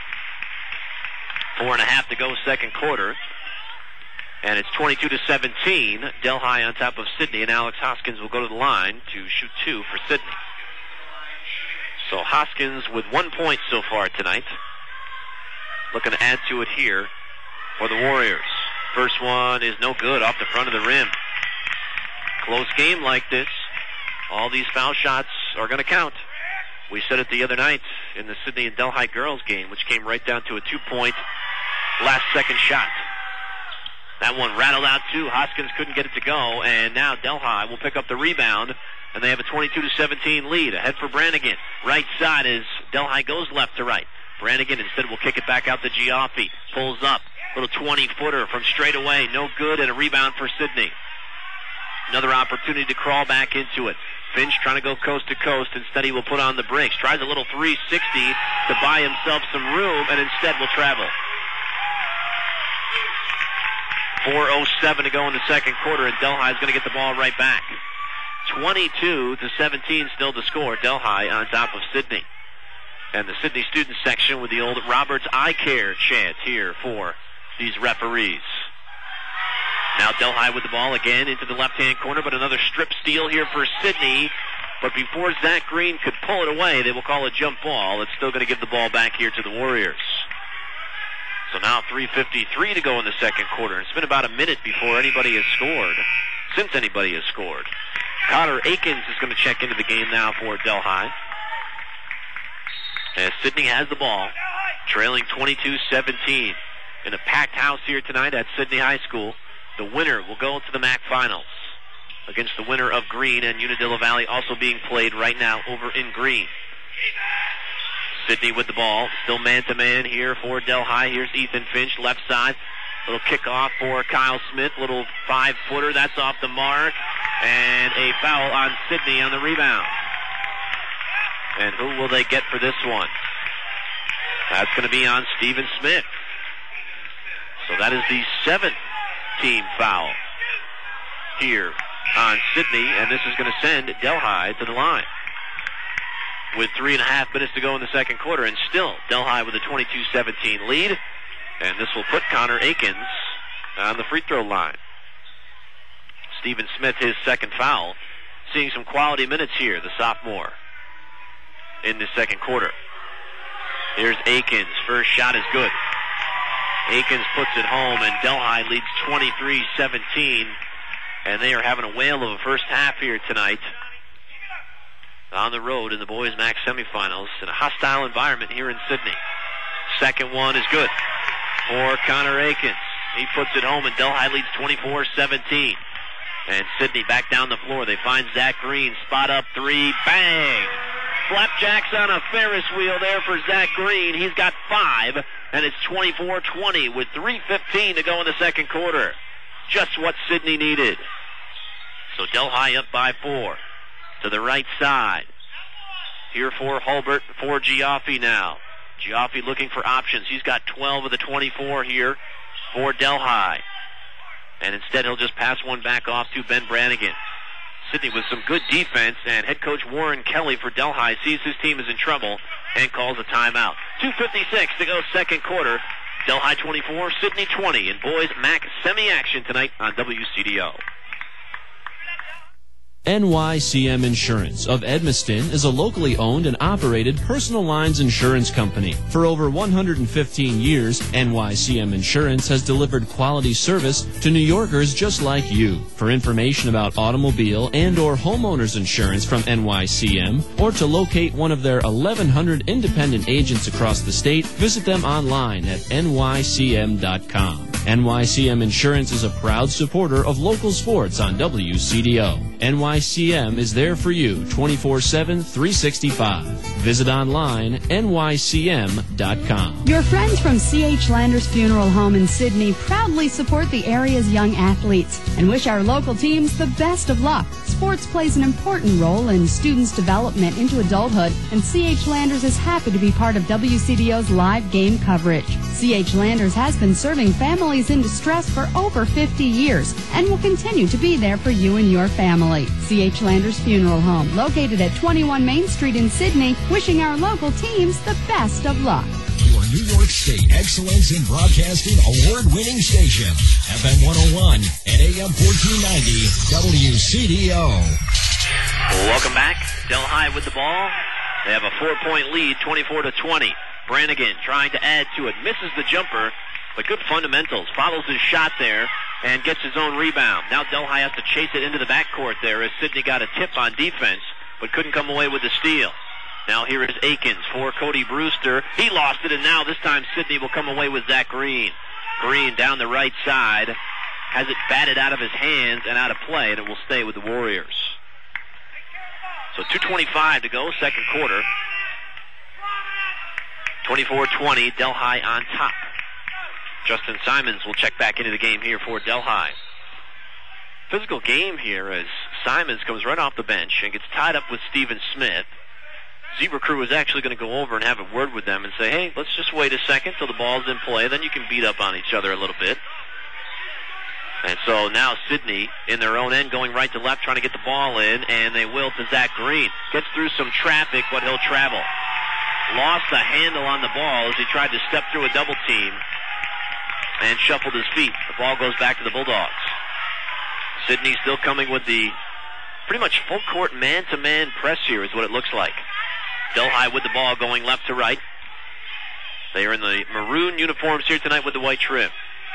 4.5 to go second quarter. And it's 22-17. Delhi on top of Sidney, and Alex Hoskins will go to the line to shoot 2 for Sidney. So Hoskins with 1 point so far tonight. Looking to add to it here for the Warriors. First one is no good off the front of the rim. Close game like this, all these foul shots are going to count. We said it the other night in the Sidney and Delhi girls game, which came right down to a 2-point last-second shot. That one rattled out too. Hoskins couldn't get it to go, and now Delhi will pick up the rebound, and they have a 22-17 lead. Ahead for Brannigan. Right side as Delhi goes left to right. Brannigan instead will kick it back out to Giaffi. Pulls up. Little 20-footer from straight away. No good, and a rebound for Sidney. Another opportunity to crawl back into it. Finch trying to go coast to coast. Instead, he will put on the brakes. Tries a little 360 to buy himself some room, and instead will travel. 4:07 to go in the second quarter, and Delhi is going to get the ball right back. 22-17 still to score. Delhi on top of Sidney. And the Sidney student section with the old Roberts I Care chant here for these referees. Now Delhi with the ball again into the left-hand corner, but another strip steal here for Sidney. But before Zach Green could pull it away, they will call a jump ball. It's still going to give the ball back here to the Warriors. So now 3:53 to go in the second quarter. It's been about a minute before anybody has scored, since anybody has scored. Connor Akins is going to check into the game now for Delhi. As Sidney has the ball, trailing 22-17 in a packed house here tonight at Sidney High School. The winner will go to the MAC Finals against the winner of Green and Unadilla Valley, also being played right now over in Green. Sidney with the ball, still man-to-man here for Delhi. Here's Ethan Finch, left side. Little kickoff for Kyle Smith, little 5-footer. That's off the mark, and a foul on Sidney on the rebound. And who will they get for this one? That's going to be on Stephen Smith. So that is the 7th team foul here on Sidney, and this is going to send Delhi to the line. With 3.5 minutes to go in the second quarter, and still Delhi with a 22-17 lead, and this will put Connor Akins on the free throw line. Stephen Smith, his second foul, seeing some quality minutes here, the sophomore, in the second quarter. Here's Akins. First shot is good. Akins puts it home, and Delhi leads 23-17, and they are having a whale of a first half here tonight on the road in the boys' MAC semifinals in a hostile environment here in Sidney. Second one is good for Connor Akins. He puts it home, and Delhi leads 24-17. And Sidney back down the floor. They find Zach Green. Spot up three. Bang! Flapjacks on a Ferris wheel there for Zach Green. He's got 5, and it's 24-20 with 3:15 to go in the second quarter. Just what Sidney needed. So Delhi up by 4. To the right side. Here for Hulbert, for Giaffi now. Giaffi looking for options. He's got 12 of the 24 here for Delhi. And instead he'll just pass one back off to Ben Brannigan. Sidney with some good defense, and head coach Warren Kelly for Delhi sees his team is in trouble and calls a timeout. 2:56 to go second quarter. Delhi 24, Sidney 20 in boys MAC semi-action tonight on WCDO. NYCM Insurance of Edmiston is a locally owned and operated personal lines insurance company. For over 115 years, NYCM Insurance has delivered quality service to New Yorkers just like you. For information about automobile and or homeowners insurance from NYCM, or to locate one of their 1,100 independent agents across the state, visit them online at nycm.com. NYCM Insurance is a proud supporter of local sports on WCDO. NYCM is there for you 24/7, 365. Visit online, nycm.com. Your friends from C.H. Landers Funeral Home in Sidney proudly support the area's young athletes and wish our local teams the best of luck. Sports plays an important role in students' development into adulthood, and C.H. Landers is happy to be part of WCDO's live game coverage. C.H. Landers has been serving families in distress for over 50 years and will continue to be there for you and your family. C.H. Landers Funeral Home, located at 21 Main Street in Sidney, wishing our local teams the best of luck. Your New York State Excellence in Broadcasting award-winning station, FM 101 and AM 1490 WCDO. Welcome back. Delhi with the ball. They have a 4-point lead, 24-20. Brannigan trying to add to it, misses the jumper, but good fundamentals. Follows his shot there and gets his own rebound. Now Delhi has to chase it into the backcourt there as Sidney got a tip on defense, but couldn't come away with the steal. Now here is Akins for Cody Brewster. He lost it, and now this time Sidney will come away with Zach Green. Green down the right side, has it batted out of his hands and out of play, and it will stay with the Warriors. So 2:25 to go, second quarter. 24-20, Delhi on top. Justin Simons will check back into the game here for Delhi. Physical game here as Simons comes right off the bench and gets tied up with Steven Smith. Zebra Crew is actually going to go over and have a word with them and say, hey, let's just wait a second till the ball's in play, then you can beat up on each other a little bit. And so now Sidney in their own end going right to left trying to get the ball in, and they will to Zach Green. Gets through some traffic, but he'll travel. Lost the handle on the ball as he tried to step through a double team and shuffled his feet. The ball goes back to the Bulldogs. Sidney still coming with the pretty much full court man-to-man press here is what it looks like. Delhi with the ball going left to right. They are in the maroon uniforms here tonight with the white trim.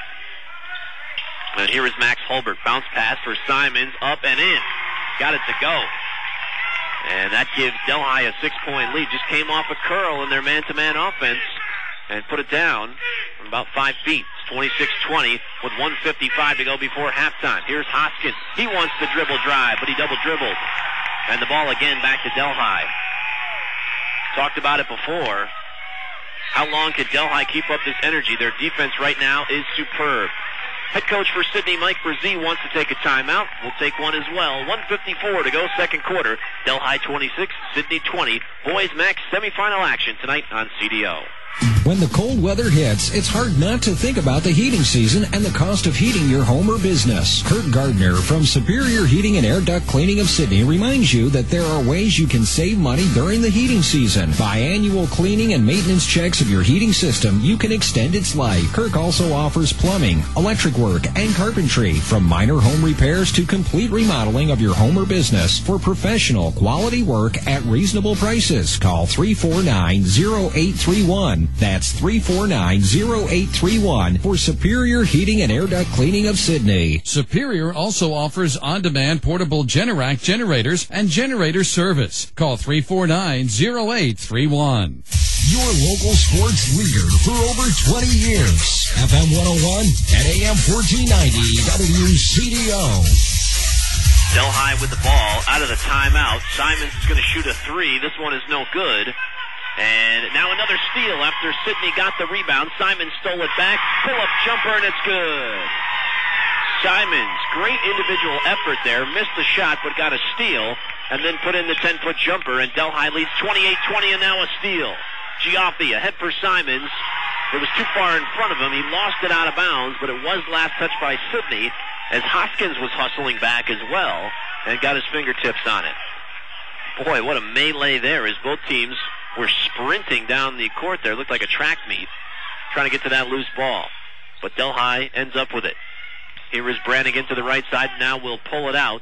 And here is Max Hulbert. Bounce pass for Simons, up and in. Got it to go. And that gives Delhi a 6-point lead. Just came off a curl in their man-to-man offense and put it down from about 5 feet. It's 26-20 with 1:55 to go before halftime. Here's Hoskins. He wants the dribble drive, but he double dribbled. And the ball again back to Delhi. Talked about it before. How long can Delhi keep up this energy? Their defense right now is superb. Head coach for Sidney, Mike Brzee, wants to take a timeout. We'll take one as well. 1:54 to go second quarter. Delhi 26, Sidney 20. Boys MAC semifinal action tonight on CDO. When the cold weather hits, it's hard not to think about the heating season and the cost of heating your home or business. Kurt Gardner from Superior Heating and Air Duct Cleaning of Sidney reminds you that there are ways you can save money during the heating season. By annual cleaning and maintenance checks of your heating system, you can extend its life. Kirk also offers plumbing, electric work, and carpentry, from minor home repairs to complete remodeling of your home or business for professional quality work at reasonable prices. Call 349-0831. That's 349-0831 for Superior Heating and Air Duct Cleaning of Sidney. Superior also offers on-demand portable Generac generators and generator service. Call 349-0831. Your local sports leader for over 20 years. FM 101 and AM 1490 WCDO. Delhi with the ball out of the timeout. Simons is going to shoot a three. This one is no good. And now another steal after Sidney got the rebound. Simons stole it back. Pull-up jumper, and it's good. Simons, great individual effort there. Missed the shot, but got a steal. And then put in the 10-foot jumper. And Delhi leads 28-20, and now a steal. Giaffi ahead for Simons. It was too far in front of him. He lost it out of bounds, but it was last touched by Sidney as Hoskins was hustling back as well and got his fingertips on it. Boy, what a melee there as both teams were sprinting down the court there. It looked like a track meet trying to get to that loose ball. But Delhi ends up with it. Here is Brannigan to the right side. Now we'll pull it out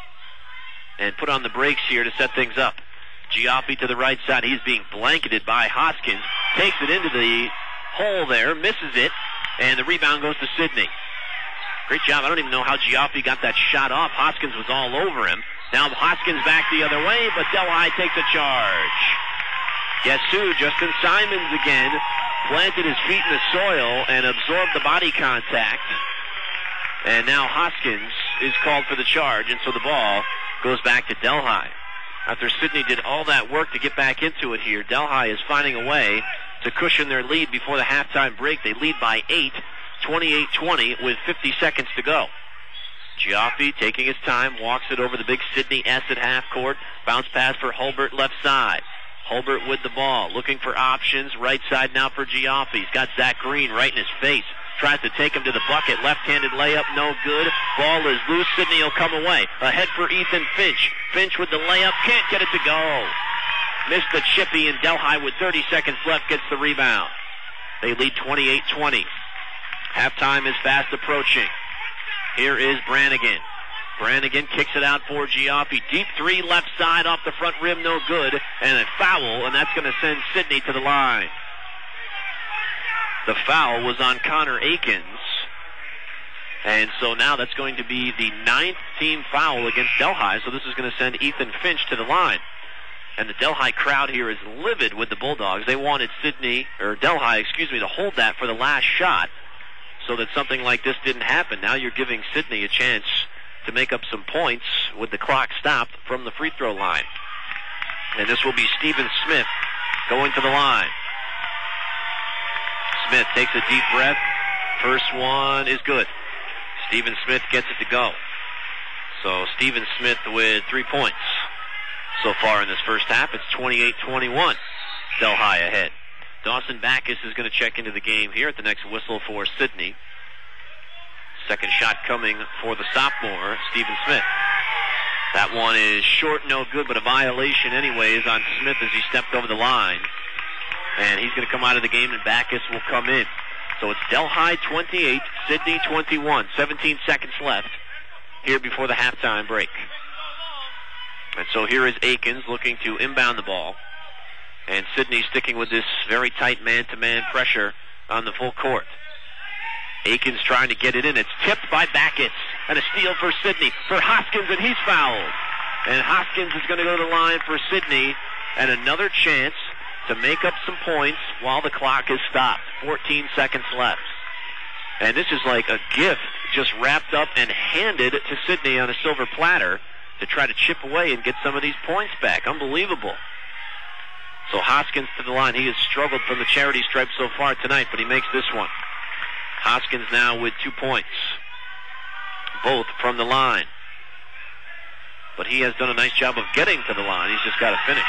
and put on the brakes here to set things up. Giaffi to the right side. He's being blanketed by Hoskins. Takes it into the hole there. Misses it. And the rebound goes to Sidney. Great job. I don't even know how Giaffi got that shot off. Hoskins was all over him. Now Hoskins back the other way, but Delhi takes a charge. Guess who? Justin Simons again planted his feet in the soil and absorbed the body contact. And now Hoskins is called for the charge, and so the ball goes back to Delhi. After Sidney did all that work to get back into it here, Delhi is finding a way to cushion their lead before the halftime break. They lead by 8, 28-20 with 50 seconds to go. Giaffi taking his time, walks it over the big Sidney S at half court. Bounce pass for Holbert left side. Holbert with the ball, looking for options. Right side now for Giaffi. He's got Zach Green right in his face. Tries to take him to the bucket. Left-handed layup, no good. Ball is loose. Sidney will come away. Ahead for Ethan Finch. Finch with the layup. Can't get it to go. Missed the chippy, and Delhi with 30 seconds left gets the rebound. They lead 28-20. Halftime is fast approaching. Here is Brannigan. Brannigan kicks it out for Giaffi. Deep three left side off the front rim, no good. And a foul, and that's going to send Sidney to the line. The foul was on Connor Akins. And so now that's going to be the 9th team foul against Delhi. So this is going to send Ethan Finch to the line. And the Delhi crowd here is livid with the Bulldogs. They wanted Delhi, to hold that for the last shot so that something like this didn't happen. Now you're giving Sidney a chance to make up some points with the clock stopped from the free throw line. And this will be Stephen Smith going to the line. Smith takes a deep breath. First one is good. Stephen Smith gets it to go. So Stephen Smith with 3 points so far in this first half. It's 28-21. Delhi ahead. Dawson Backus is going to check into the game here at the next whistle for Sidney. Second shot coming for the sophomore, Stephen Smith. That one is short, no good, but a violation anyways on Smith as he stepped over the line. And he's going to come out of the game, and Backus will come in. So it's Delhi 28, Sidney 21. 17 seconds left here before the halftime break. And so here is Akins looking to inbound the ball. And Sidney sticking with this very tight man-to-man pressure on the full court. Akins trying to get it in. It's tipped by Backus. And a steal for Sidney. For Hoskins, and he's fouled. And Hoskins is going to go to the line for Sidney. And another chance to make up some points while the clock is stopped. 14 seconds left. And this is like a gift just wrapped up and handed to Sidney on a silver platter to try to chip away and get some of these points back. Unbelievable. So Hoskins to the line. He has struggled from the charity stripe so far tonight, but he makes this one. Hoskins now with 2 points. Both from the line. But he has done a nice job of getting to the line. He's just got to finish.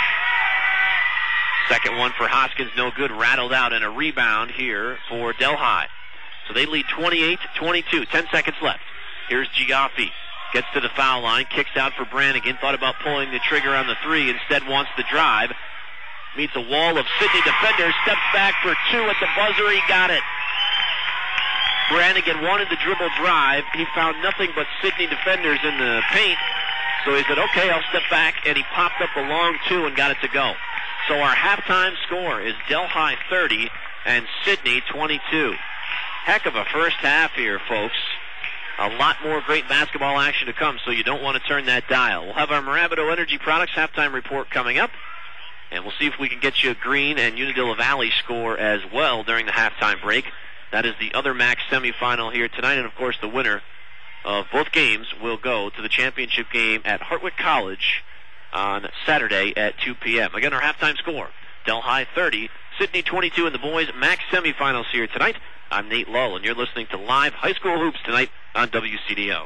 Second one for Hoskins, no good. Rattled out, and a rebound here for Delhi. So they lead 28-22. 10 seconds left. Here's Giaffi. Gets to the foul line. Kicks out for Brannigan. Thought about pulling the trigger on the three. Instead wants the drive. Meets a wall of Sidney defenders. Steps back for two at the buzzer. He got it. Brannigan wanted the dribble drive. He found nothing but Sidney defenders in the paint. So he said, okay, I'll step back. And he popped up a long two and got it to go. So our halftime score is Delhi 30 and Sidney 22. Heck of a first half here, folks. A lot more great basketball action to come, so you don't want to turn that dial. We'll have our Mirabito Energy Products halftime report coming up. And we'll see if we can get you a Green and Unadilla Valley score as well during the halftime break. That is the other MAC semifinal here tonight. And, of course, the winner of both games will go to the championship game at Hartwick College on Saturday at 2 p.m. Again, our halftime score, Delhi 30, Sidney 22 in the boys' MAC semifinals here tonight. I'm Nate Lull, and you're listening to Live High School Hoops tonight on WCDO.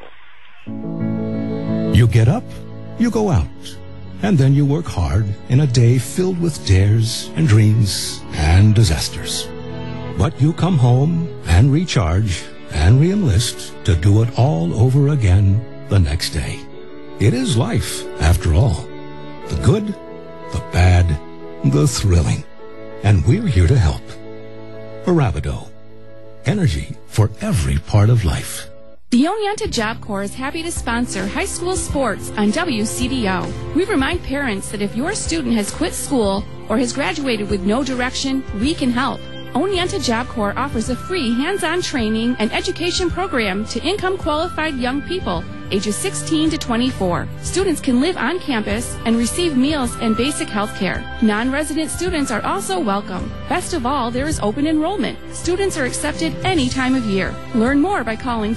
You get up, you go out, and then you work hard in a day filled with dares and dreams and disasters. But you come home and recharge and re-enlist to do it all over again the next day. It is life, after all. The good, the bad, the thrilling. And we're here to help. Arabado. Energy for every part of life. The Oneonta Job Corps is happy to sponsor high school sports on WCDO. We remind parents that if your student has quit school or has graduated with no direction, we can help. Oneonta Job Corps offers a free hands-on training and education program to income-qualified young people ages 16 to 24. Students can live on campus and receive meals and basic health care. Non-resident students are also welcome. Best of all, there is open enrollment. Students are accepted any time of year. Learn more by calling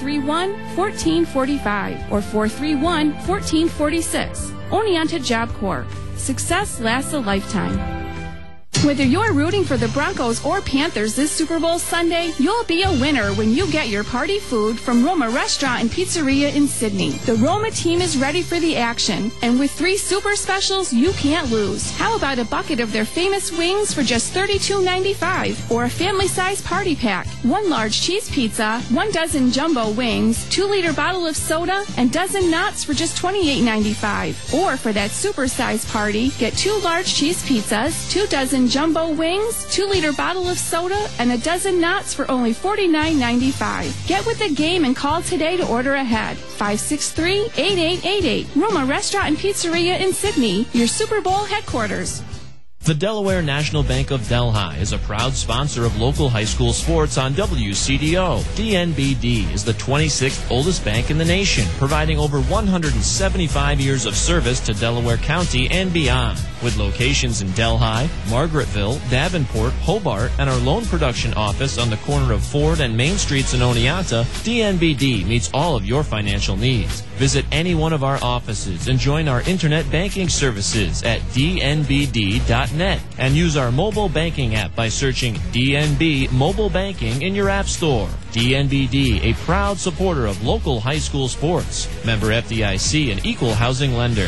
431-1445 or 431-1446. Oneonta Job Corps. Success lasts a lifetime. Whether you're rooting for the Broncos or Panthers this Super Bowl Sunday, you'll be a winner when you get your party food from Roma Restaurant and Pizzeria in Sidney. The Roma team is ready for the action, and with 3 super specials, you can't lose. How about a bucket of their famous wings for just $32.95, or a family-size party pack? 1 large cheese pizza, 1 dozen jumbo wings, 2-liter bottle of soda, and dozen knots for just $28.95. Or for that super-size party, get 2 large cheese pizzas, 2 dozen jumbo wings, 2-liter bottle of soda, and a dozen knots for only $49.95. Get with the game and call today to order ahead. 563-8888. Roma Restaurant and Pizzeria in Sidney, your Super Bowl headquarters. The Delaware National Bank of Delhi is a proud sponsor of local high school sports on WCDO. DNBD is the 26th oldest bank in the nation, providing over 175 years of service to Delaware County and beyond. With locations in Delhi, Margaretville, Davenport, Hobart, and our loan production office on the corner of Ford and Main Streets in Oneonta, DNBD meets all of your financial needs. Visit any one of our offices and join our internet banking services at dnbd.net and use our mobile banking app by searching DNB Mobile Banking in your app store. DNBD, a proud supporter of local high school sports. Member FDIC, an equal housing lender.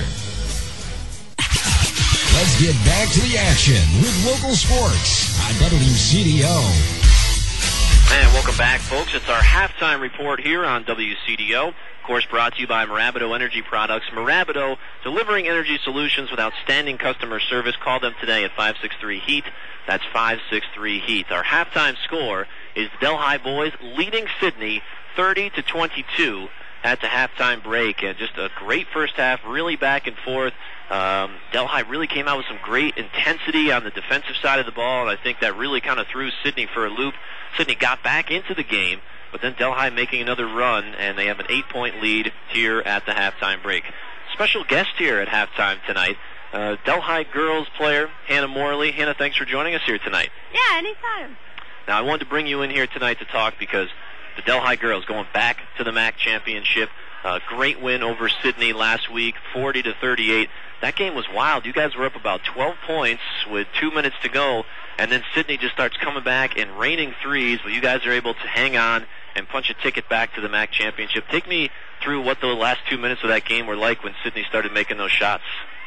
Let's get back to the action with local sports on WCDO. And welcome back, folks. It's our halftime report here on WCDO. Of course, brought to you by Marabito Energy Products. Marabito, delivering energy solutions with outstanding customer service. Call them today at 563-HEAT. That's 563-HEAT. Our halftime score is the Delhi boys leading Sidney 30-22 at the halftime break. And just a great first half, really back and forth. Delhi really came out with some great intensity on the defensive side of the ball, and I think that really kind of threw Sidney for a loop. Sidney got back into the game, but then Delhi making another run, and they have an 8-point lead here at the halftime break. Special guest here at halftime tonight, Delhi girls player Hannah Morley. Hannah, thanks for joining us here tonight. Yeah, anytime. Now, I wanted to bring you in here tonight to talk because the Delhi girls going back to the MAC championship. Great win over Sidney last week, 40-38. That game was wild. You guys were up about 12 points with 2 minutes to go, and then Sidney just starts coming back and raining threes, but you guys are able to hang on and punch a ticket back to the MAC championship. Take me through what the last 2 minutes of that game were like when Sidney started making those shots.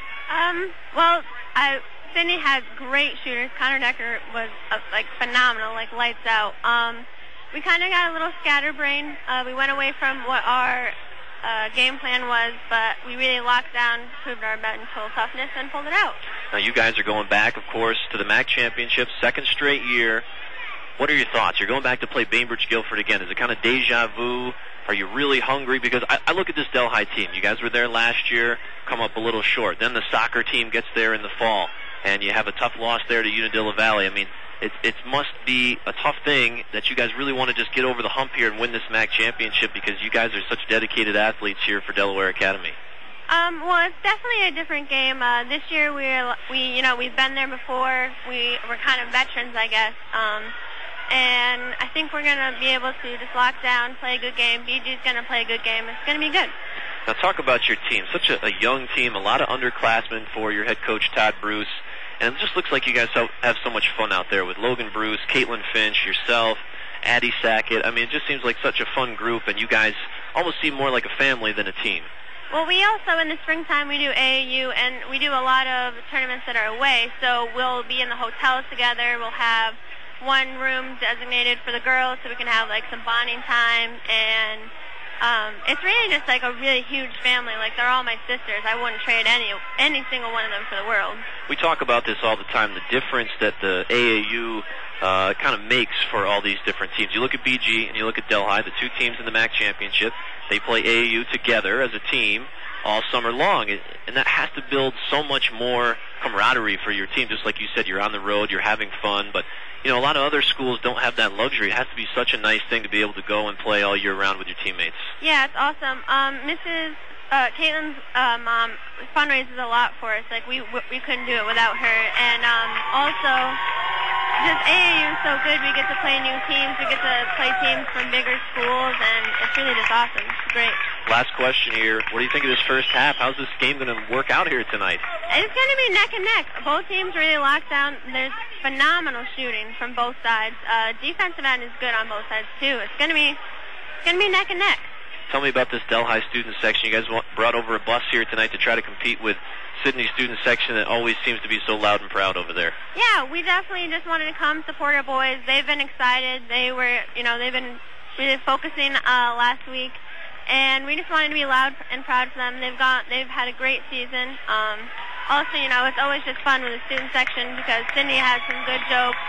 Sidney had great shooters. Connor Decker was phenomenal, lights out. We kind of got a little scatterbrained. We went away from what our game plan was, but we really locked down, proved our mental toughness, and pulled it out. Now, you guys are going back, of course, to the MAC championship, second straight year. What are your thoughts? You're going back to play Bainbridge Guilford again. Is it kind of deja vu? Are you really hungry? Because I look at this Delhi team. You guys were there last year, come up a little short. Then the soccer team gets there in the fall, and you have a tough loss there to Unadilla Valley. I mean, it must be a tough thing that you guys really want to just get over the hump here and win this MAC championship because you guys are such dedicated athletes here for Delaware Academy. Well, it's definitely a different game. This year we've been there before. We're kind of veterans, I guess. and I think we're going to be able to just lock down, play a good game. BG's going to play a good game. It's going to be good. Now talk about your team. Such a young team, a lot of underclassmen for your head coach, Todd Bruce. And it just looks like you guys have so much fun out there with Logan Bruce, Caitlin Finch, yourself, Addie Sackett. I mean, it just seems like such a fun group, and you guys almost seem more like a family than a team. Well, we also, in the springtime, we do AAU, and we do a lot of tournaments that are away. So we'll be in the hotels together. We'll have one room designated for the girls so we can have, like, some bonding time. And it's really just, like, a really huge family. Like, they're all my sisters. I wouldn't trade any single one of them for the world. We talk about this all the time, the difference that the AAU kind of makes for all these different teams. You look at BG and you look at Delhi, the two teams in the MAC championship. They play AAU together as a team all summer long, and that has to build so much more camaraderie for your team. Just like you said, you're on the road, you're having fun, but you know, a lot of other schools don't have that luxury. It has to be such a nice thing to be able to go and play all year round with your teammates. Yeah, it's awesome. Mrs. Caitlin's mom fundraises a lot for us. Like, we couldn't do it without her. And also, just AAU is so good. We get to play new teams. We get to play teams from bigger schools, and it's really just awesome. It's great. Last question here. What do you think of this first half? How's this game going to work out here tonight? It's going to be neck and neck. Both teams really locked down. There's phenomenal shooting from both sides. Defensive end is good on both sides, too. It's going to be neck and neck. Tell me about this Delhi student section. You guys brought over a bus here tonight to try to compete with Sydney student section that always seems to be so loud and proud over there. Yeah, we definitely just wanted to come support our boys. They've been excited. They've been really focusing last week, and we just wanted to be loud and proud for them. They've had a great season. Also, it's always just fun with the student section because Sydney has some good jokes,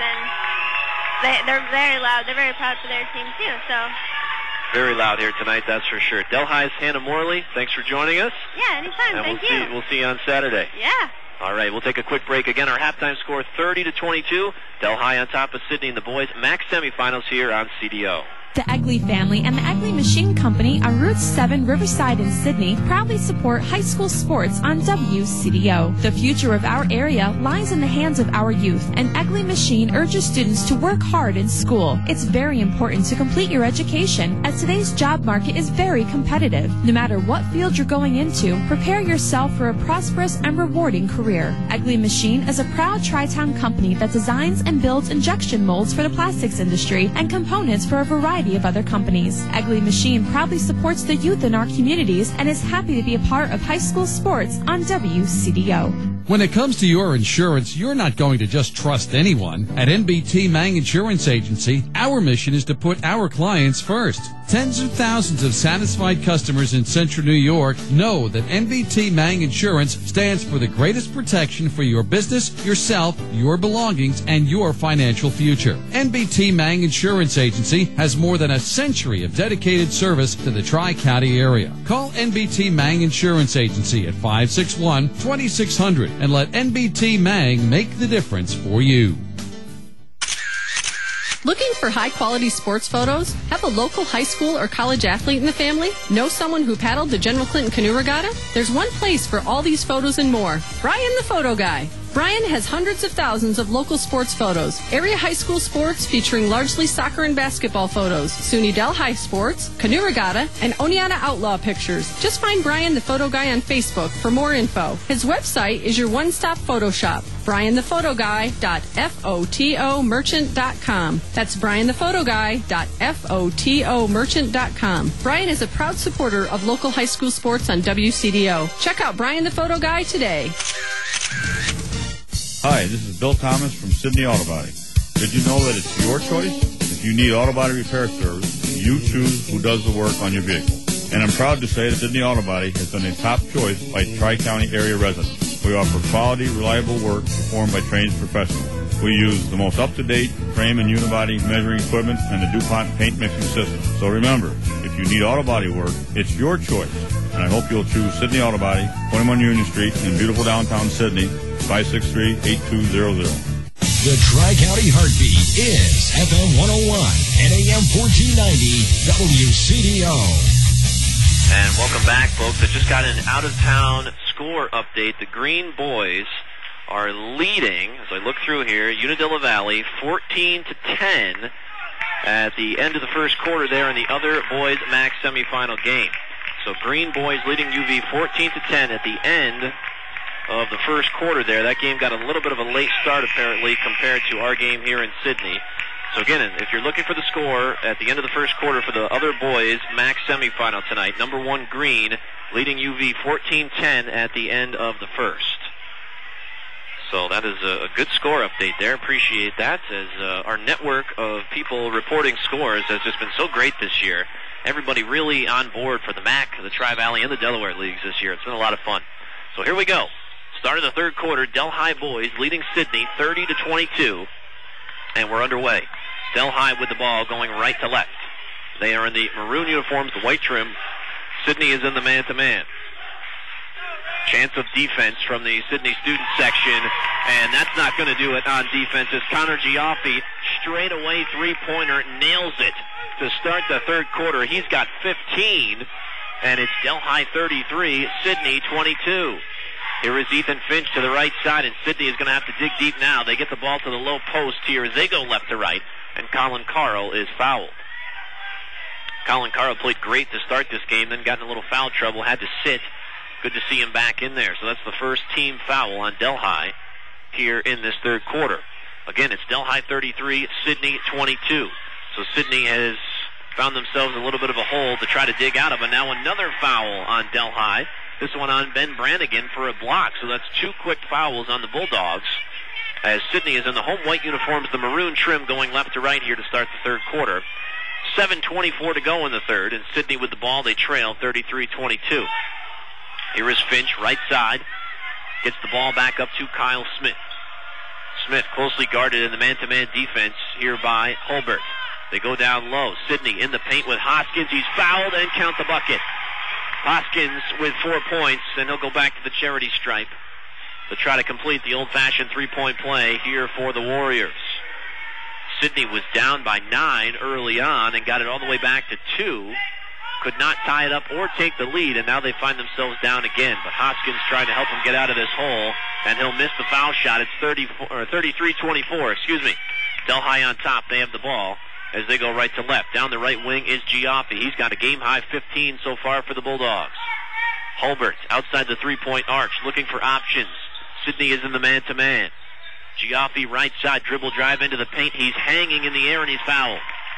and they're very loud. They're very proud for their team too. So. Very loud here tonight, that's for sure. Delhi's Hannah Morley, thanks for joining us. Yeah, anytime. And Thank you. We'll see you on Saturday. Yeah. All right, we'll take a quick break. Again, our halftime score 30-22. Delhi on top of Sydney in the boys' MAC semifinals here on CDO. The Egley family and the Egley Machine Company on Route 7 Riverside in Sydney proudly support high school sports on WCDO. The future of our area lies in the hands of our youth, and Egley Machine urges students to work hard in school. It's very important to complete your education, as today's job market is very competitive. No matter what field you're going into, prepare yourself for a prosperous and rewarding career. Egley Machine is a proud Tri-Town company that designs and builds injection molds for the plastics industry and components for a variety of other companies. Egley Machine proudly supports the youth in our communities and is happy to be a part of high school sports on WCDO. When it comes to your insurance, you're not going to just trust anyone. At NBT Mang Insurance Agency, our mission is to put our clients first. Tens of thousands of satisfied customers in Central New York know that NBT Mang Insurance stands for the greatest protection for your business, yourself, your belongings, and your financial future. NBT Mang Insurance Agency has more than a century of dedicated service to the Tri-County area. Call NBT Mang Insurance Agency at 561-2600 and let NBT Mang make the difference for you. Looking for high-quality sports photos? Have a local high school or college athlete in the family? Know someone who paddled the General Clinton Canoe Regatta? There's one place for all these photos and more. Brian the Photo Guy. Brian has hundreds of thousands of local sports photos, area high school sports featuring largely soccer and basketball photos, SUNY Delhi sports, Canoe Regatta, and Oneonta Outlaw pictures. Just find Brian the Photo Guy on Facebook for more info. His website is your one-stop photo shop, brianthephotoguy.fotomerchant.com. That's brianthephotoguy.fotomerchant.com. Brian is a proud supporter of local high school sports on WCDO. Check out Brian the Photo Guy today. Hi, this is Bill Thomas from Sydney Auto Body. Did you know that it's your choice? If you need auto body repair service, you choose who does the work on your vehicle. And I'm proud to say that Sydney Auto Body has been a top choice by Tri-County area residents. We offer quality, reliable work performed by trained professionals. We use the most up-to-date frame and unibody measuring equipment and the DuPont paint mixing system. So remember, if you need auto body work, it's your choice. And I hope you'll choose Sydney Auto Body, 21 Union Street in beautiful downtown Sydney, 563-8200. The Tri-County Heartbeat is FM 101 and AM 1490 WCDO. And welcome back, folks. I just got an out-of-town score update. The Green Boys are leading, as I look through here, Unadilla Valley 14-10 at the end of the first quarter there in the other boys MAC semifinal game. So Green boys leading UV 14-10 at the end of the first quarter there. That game got a little bit of a late start apparently compared to our game here in Sidney. So again, if you're looking for the score at the end of the first quarter for the other boys MAC semifinal tonight, number 1 Green leading UV 14-10 at the end of the first. So that is a good score update there. Appreciate that, as our network of people reporting scores has just been so great this year. Everybody really on board for the MAC, the Tri-Valley, and the Delaware Leagues this year. It's been a lot of fun. So here we go. Start of the third quarter, Delhi boys leading Sidney 30-22, and we're underway. Delhi with the ball going right to left. They are in the maroon uniforms, the white trim. Sidney is in the man-to-man. Chance of defense from the Sidney student section, and that's not going to do it on defense as Connor Giaffi, straight away three-pointer, nails it to start the third quarter. He's got 15, and it's Delhi 33, Sidney 22. Here is Ethan Finch to the right side, and Sidney is going to have to dig deep now. They get the ball to the low post here as they go left to right, and Colin Carl is fouled. Colin Carl played great to start this game, then got in a little foul trouble, had to sit. Good to see him back in there. So that's the first team foul on Delhi here in this third quarter. Again, it's Delhi 33, Sidney 22. So Sidney has found themselves a little bit of a hole to try to dig out of. And now another foul on Delhi. This one on Ben Brannigan for a block. So that's 2 quick fouls on the Bulldogs, as Sidney is in the home white uniforms, the maroon trim, going left to right here to start the third quarter. 7:24 to go in the third, and Sidney with the ball. They trail 33-22. Here is Finch, right side. Gets the ball back up to Kyle Smith. Smith closely guarded in the man-to-man defense here by Holbert. They go down low. Sidney in the paint with Hoskins. He's fouled, and count the bucket. Hoskins with 4 points, and he'll go back to the charity stripe to try to complete the old-fashioned three-point play here for the Warriors. Sidney was down by 9 early on and got it all the way back to 2. Could not tie it up or take the lead, and now they find themselves down again. But Hoskins trying to help him get out of this hole, and he'll miss the foul shot. It's 33-24, Delhi on top. They have the ball as they go right to left. Down the right wing is Giaffi. He's got a game-high 15 so far for the Bulldogs. Holbert outside the three-point arch looking for options. Sidney is in the man-to-man. Giaffi right side, dribble drive into the paint. He's hanging in the air, and he's fouled.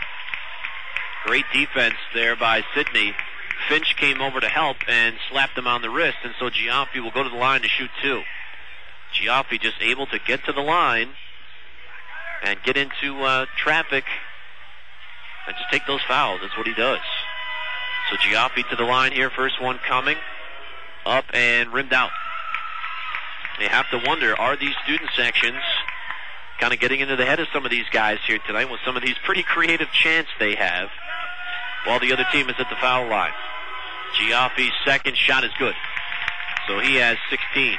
Great defense there by Sidney. Finch came over to help and slapped him on the wrist, and so Giaffi will go to the line to shoot 2. Giaffi just able to get to the line and get into traffic and just take those fouls. That's what he does. So Giaffi to the line here, first one coming. Up and rimmed out. You have to wonder, are these student sections kind of getting into the head of some of these guys here tonight with some of these pretty creative chants they have, while the other team is at the foul line? Giaffi's second shot is good, so he has 16.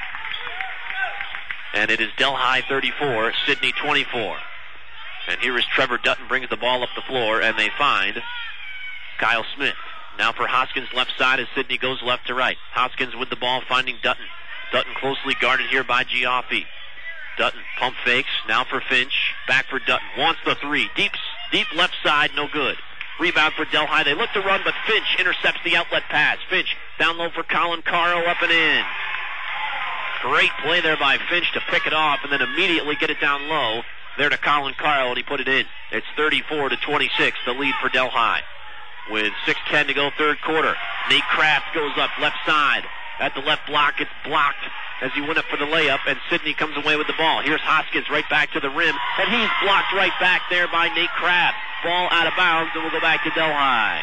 And it is Delhi 34, Sidney 24. And here is Trevor Dutton, brings the ball up the floor, and they find Kyle Smith. Now for Hoskins left side as Sidney goes left to right. Hoskins with the ball, finding Dutton. Dutton closely guarded here by Giaffi. Dutton pump fakes, now for Finch. Back for Dutton, wants the three. Deep left side, no good. Rebound for Delhi. They look to run, but Finch intercepts the outlet pass. Finch down low for Colin Carl, up and in. Great play there by Finch to pick it off and then immediately get it down low there to Colin Carl, and he put it in. It's 34-26, the lead for Delhi. With 6:10 to go third quarter. Nate Kraft goes up left side. At the left block, it's blocked as he went up for the layup, and Sidney comes away with the ball. Here's Hoskins right back to the rim, and he's blocked right back there by Nate Kraft. Ball out of bounds, and we'll go back to Delhi.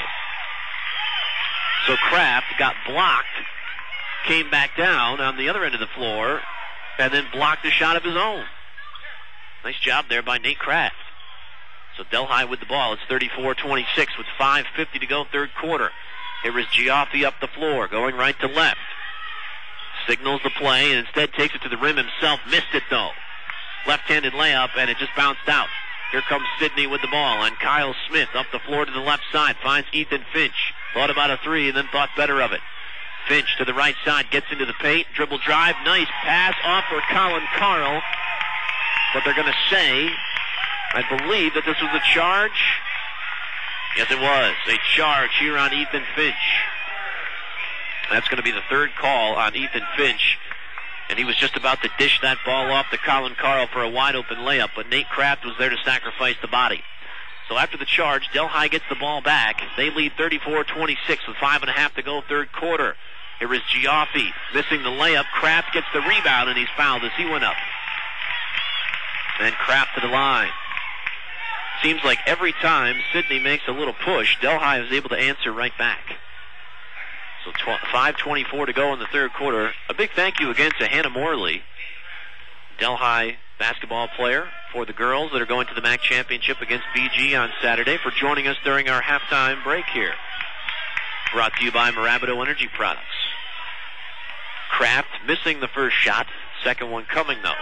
So Kraft got blocked, came back down on the other end of the floor, and then blocked a shot of his own. Nice job there by Nate Kraft. So Delhi with the ball. It's 34-26 with 5:50 to go third quarter. Here is Giaffi up the floor, going right to left. Signals the play and instead takes it to the rim himself. Missed it though. Left-handed layup, and it just bounced out. Here comes Sidney with the ball, and Kyle Smith up the floor to the left side. Finds Ethan Finch. Thought about a three and then thought better of it. Finch to the right side, gets into the paint. Dribble drive, nice pass off for Colin Carl. But they're going to say, I believe, that this was a charge Yes, it was. A charge here on Ethan Finch. That's going to be the third call on Ethan Finch. And he was just about to dish that ball off to Colin Carl for a wide-open layup, but Nate Kraft was there to sacrifice the body. So after the charge, Delhi gets the ball back. They lead 34-26 with 5.5 to go, third quarter. Here is Giaffi missing the layup. Kraft gets the rebound, and he's fouled as he went up. Then Kraft to the line. Seems like every time Sidney makes a little push, Delhi is able to answer right back. So 5:24 to go in the third quarter. A big thank you again to Hannah Morley, Delhi basketball player for the girls that are going to the MAC championship against BG on Saturday, for joining us during our halftime break here. Brought to you by Marabido Energy Products. Kraft missing the first shot. Second one coming, though.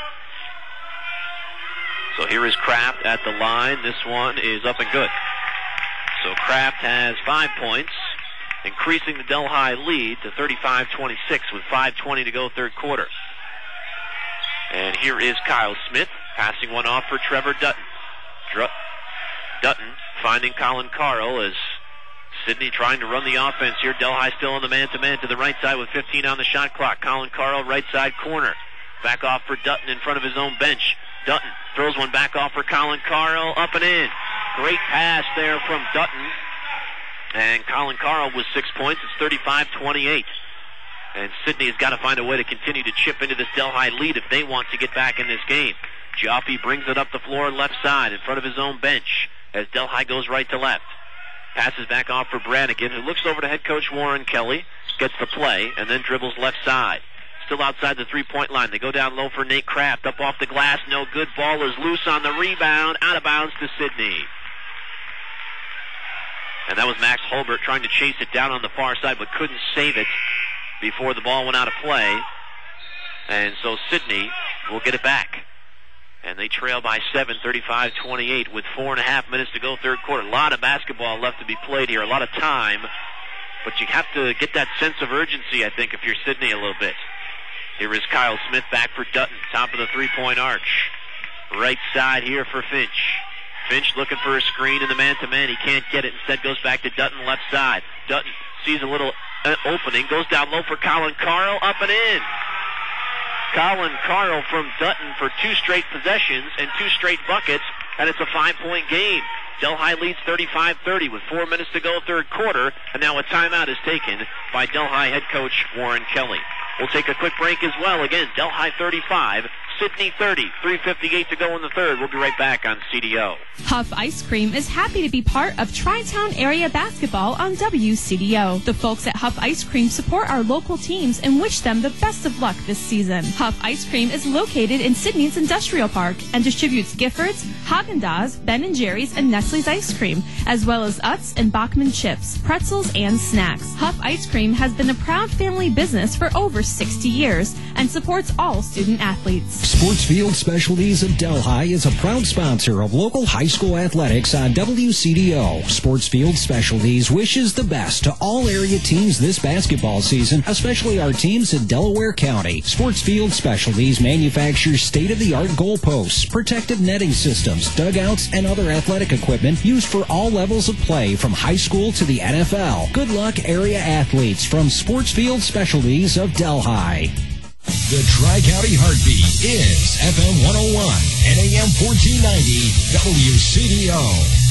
So here is Kraft at the line. This one is up and good. So Kraft has 5 points, increasing the Delhi lead to 35-26 with 5:20 to go, third quarter. And here is Kyle Smith passing one off for Trevor Dutton. Dutton finding Colin Carl as Sidney trying to run the offense here. Delhi still on the man-to-man to the right side with 15 on the shot clock. Colin Carl right side corner. Back off for Dutton in front of his own bench. Dutton throws one back off for Colin Carl, up and in. Great pass there from Dutton. And Colin Carl with 6 points. It's 35-28. And Sidney has got to find a way to continue to chip into this Delhi lead if they want to get back in this game. Giaffi brings it up the floor left side in front of his own bench as Delhi goes right to left. Passes back off for Brannigan, who looks over to head coach Warren Kelly, gets the play, and then dribbles left side. Still outside the three-point line. They go down low for Nate Kraft. Up off the glass, no good. Ball is loose on the rebound. Out of bounds to Sidney. And that was Max Holbert trying to chase it down on the far side, but couldn't save it before the ball went out of play. And so Sidney will get it back. And they trail by 7, 35-28 with 4.5 minutes to go, third quarter. A lot of basketball left to be played here, a lot of time. But you have to get that sense of urgency, I think, if you're Sidney a little bit. Here is Kyle Smith back for Dutton, top of the three-point arch. Right side here for Finch. Finch looking for a screen in the man-to-man. He can't get it. Instead goes back to Dutton left side. Dutton sees a little opening. Goes down low for Colin Carl. Up and in. Colin Carl from Dutton for 2 straight possessions and 2 straight buckets. And it's a 5-point game. Delhi leads 35-30 with 4 minutes to go, third quarter. And now a timeout is taken by Delhi head coach Warren Kelly. We'll take a quick break as well. Again, Delhi 35, Sidney 30, 3:58 to go in the third. We'll be right back on CDO. Huff Ice Cream is happy to be part of Tri-Town area basketball on WCDO. The folks at Huff Ice Cream support our local teams and wish them the best of luck this season. Huff Ice Cream is located in Sidney's Industrial Park and distributes Giffords, Haagen-Dazs, Ben & Jerry's, and Nestle's ice cream, as well as Utz and Bachman chips, pretzels, and snacks. Huff Ice Cream has been a proud family business for over 60 years and supports all student athletes. Sportsfield Specialties of Delhi is a proud sponsor of local high school athletics on WCDO. Sportsfield Specialties wishes the best to all area teams this basketball season, especially our teams in Delaware County. Sportsfield Specialties manufactures state-of-the-art goalposts, protective netting systems, dugouts, and other athletic equipment used for all levels of play from high school to the NFL. Good luck, area athletes, from Sportsfield Specialties of Delhi. The Tri-County Heartbeat is FM 101 and AM 1490 WCDO.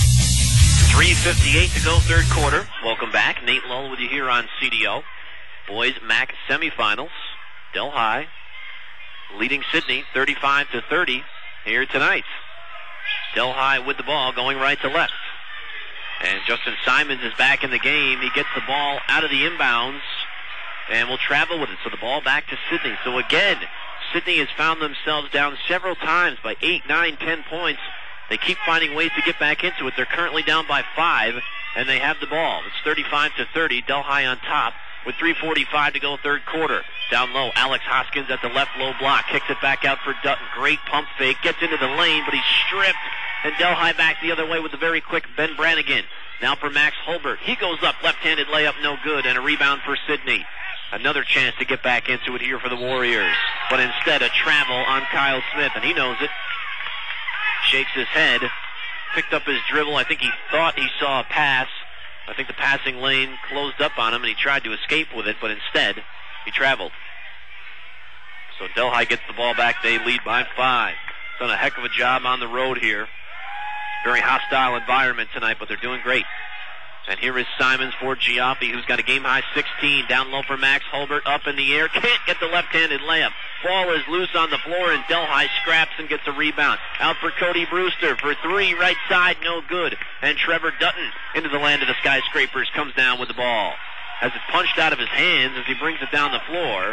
3:58 to go, third quarter. Welcome back. Nate Lull with you here on CDO. Boys MAC semifinals. Delhi leading Sidney 35-30 here tonight. Delhi with the ball going right to left. And Justin Simons is back in the game. He gets the ball out of the inbounds and will travel with it. So the ball back to Sidney. So again, Sidney has found themselves down several times by 8, 9, 10 points. They keep finding ways to get back into it. They're currently down by 5, and they have the ball. It's 35-30. Delhi on top with 3:45 to go, third quarter. Down low, Alex Hoskins at the left low block. Kicks it back out for Dutton. Great pump fake. Gets into the lane, but he's stripped. And Delhi back the other way with a very quick Ben Brannigan. Now for Max Holbert. He goes up, left-handed layup, no good, and a rebound for Sidney. Another chance to get back into it here for the Warriors. But instead, a travel on Kyle Smith, and he knows it. Shakes his head picked up his dribble. I think he thought he saw a pass. I think the passing lane closed up on him, and he tried to escape with it, but instead he traveled. So Delhi gets the ball back. They lead by 5. Done a heck of a job on the road here. Very hostile environment tonight, but they're doing great. And here is Simons for Giappi, who's got a game-high 16. Down low for Max Hulbert, up in the air. Can't get the left-handed layup. Ball is loose on the floor, and Delhi scraps and gets a rebound. Out for Cody Brewster for 3, right side, no good. And Trevor Dutton into the land of the Skyscrapers comes down with the ball. Has it punched out of his hands as he brings it down the floor.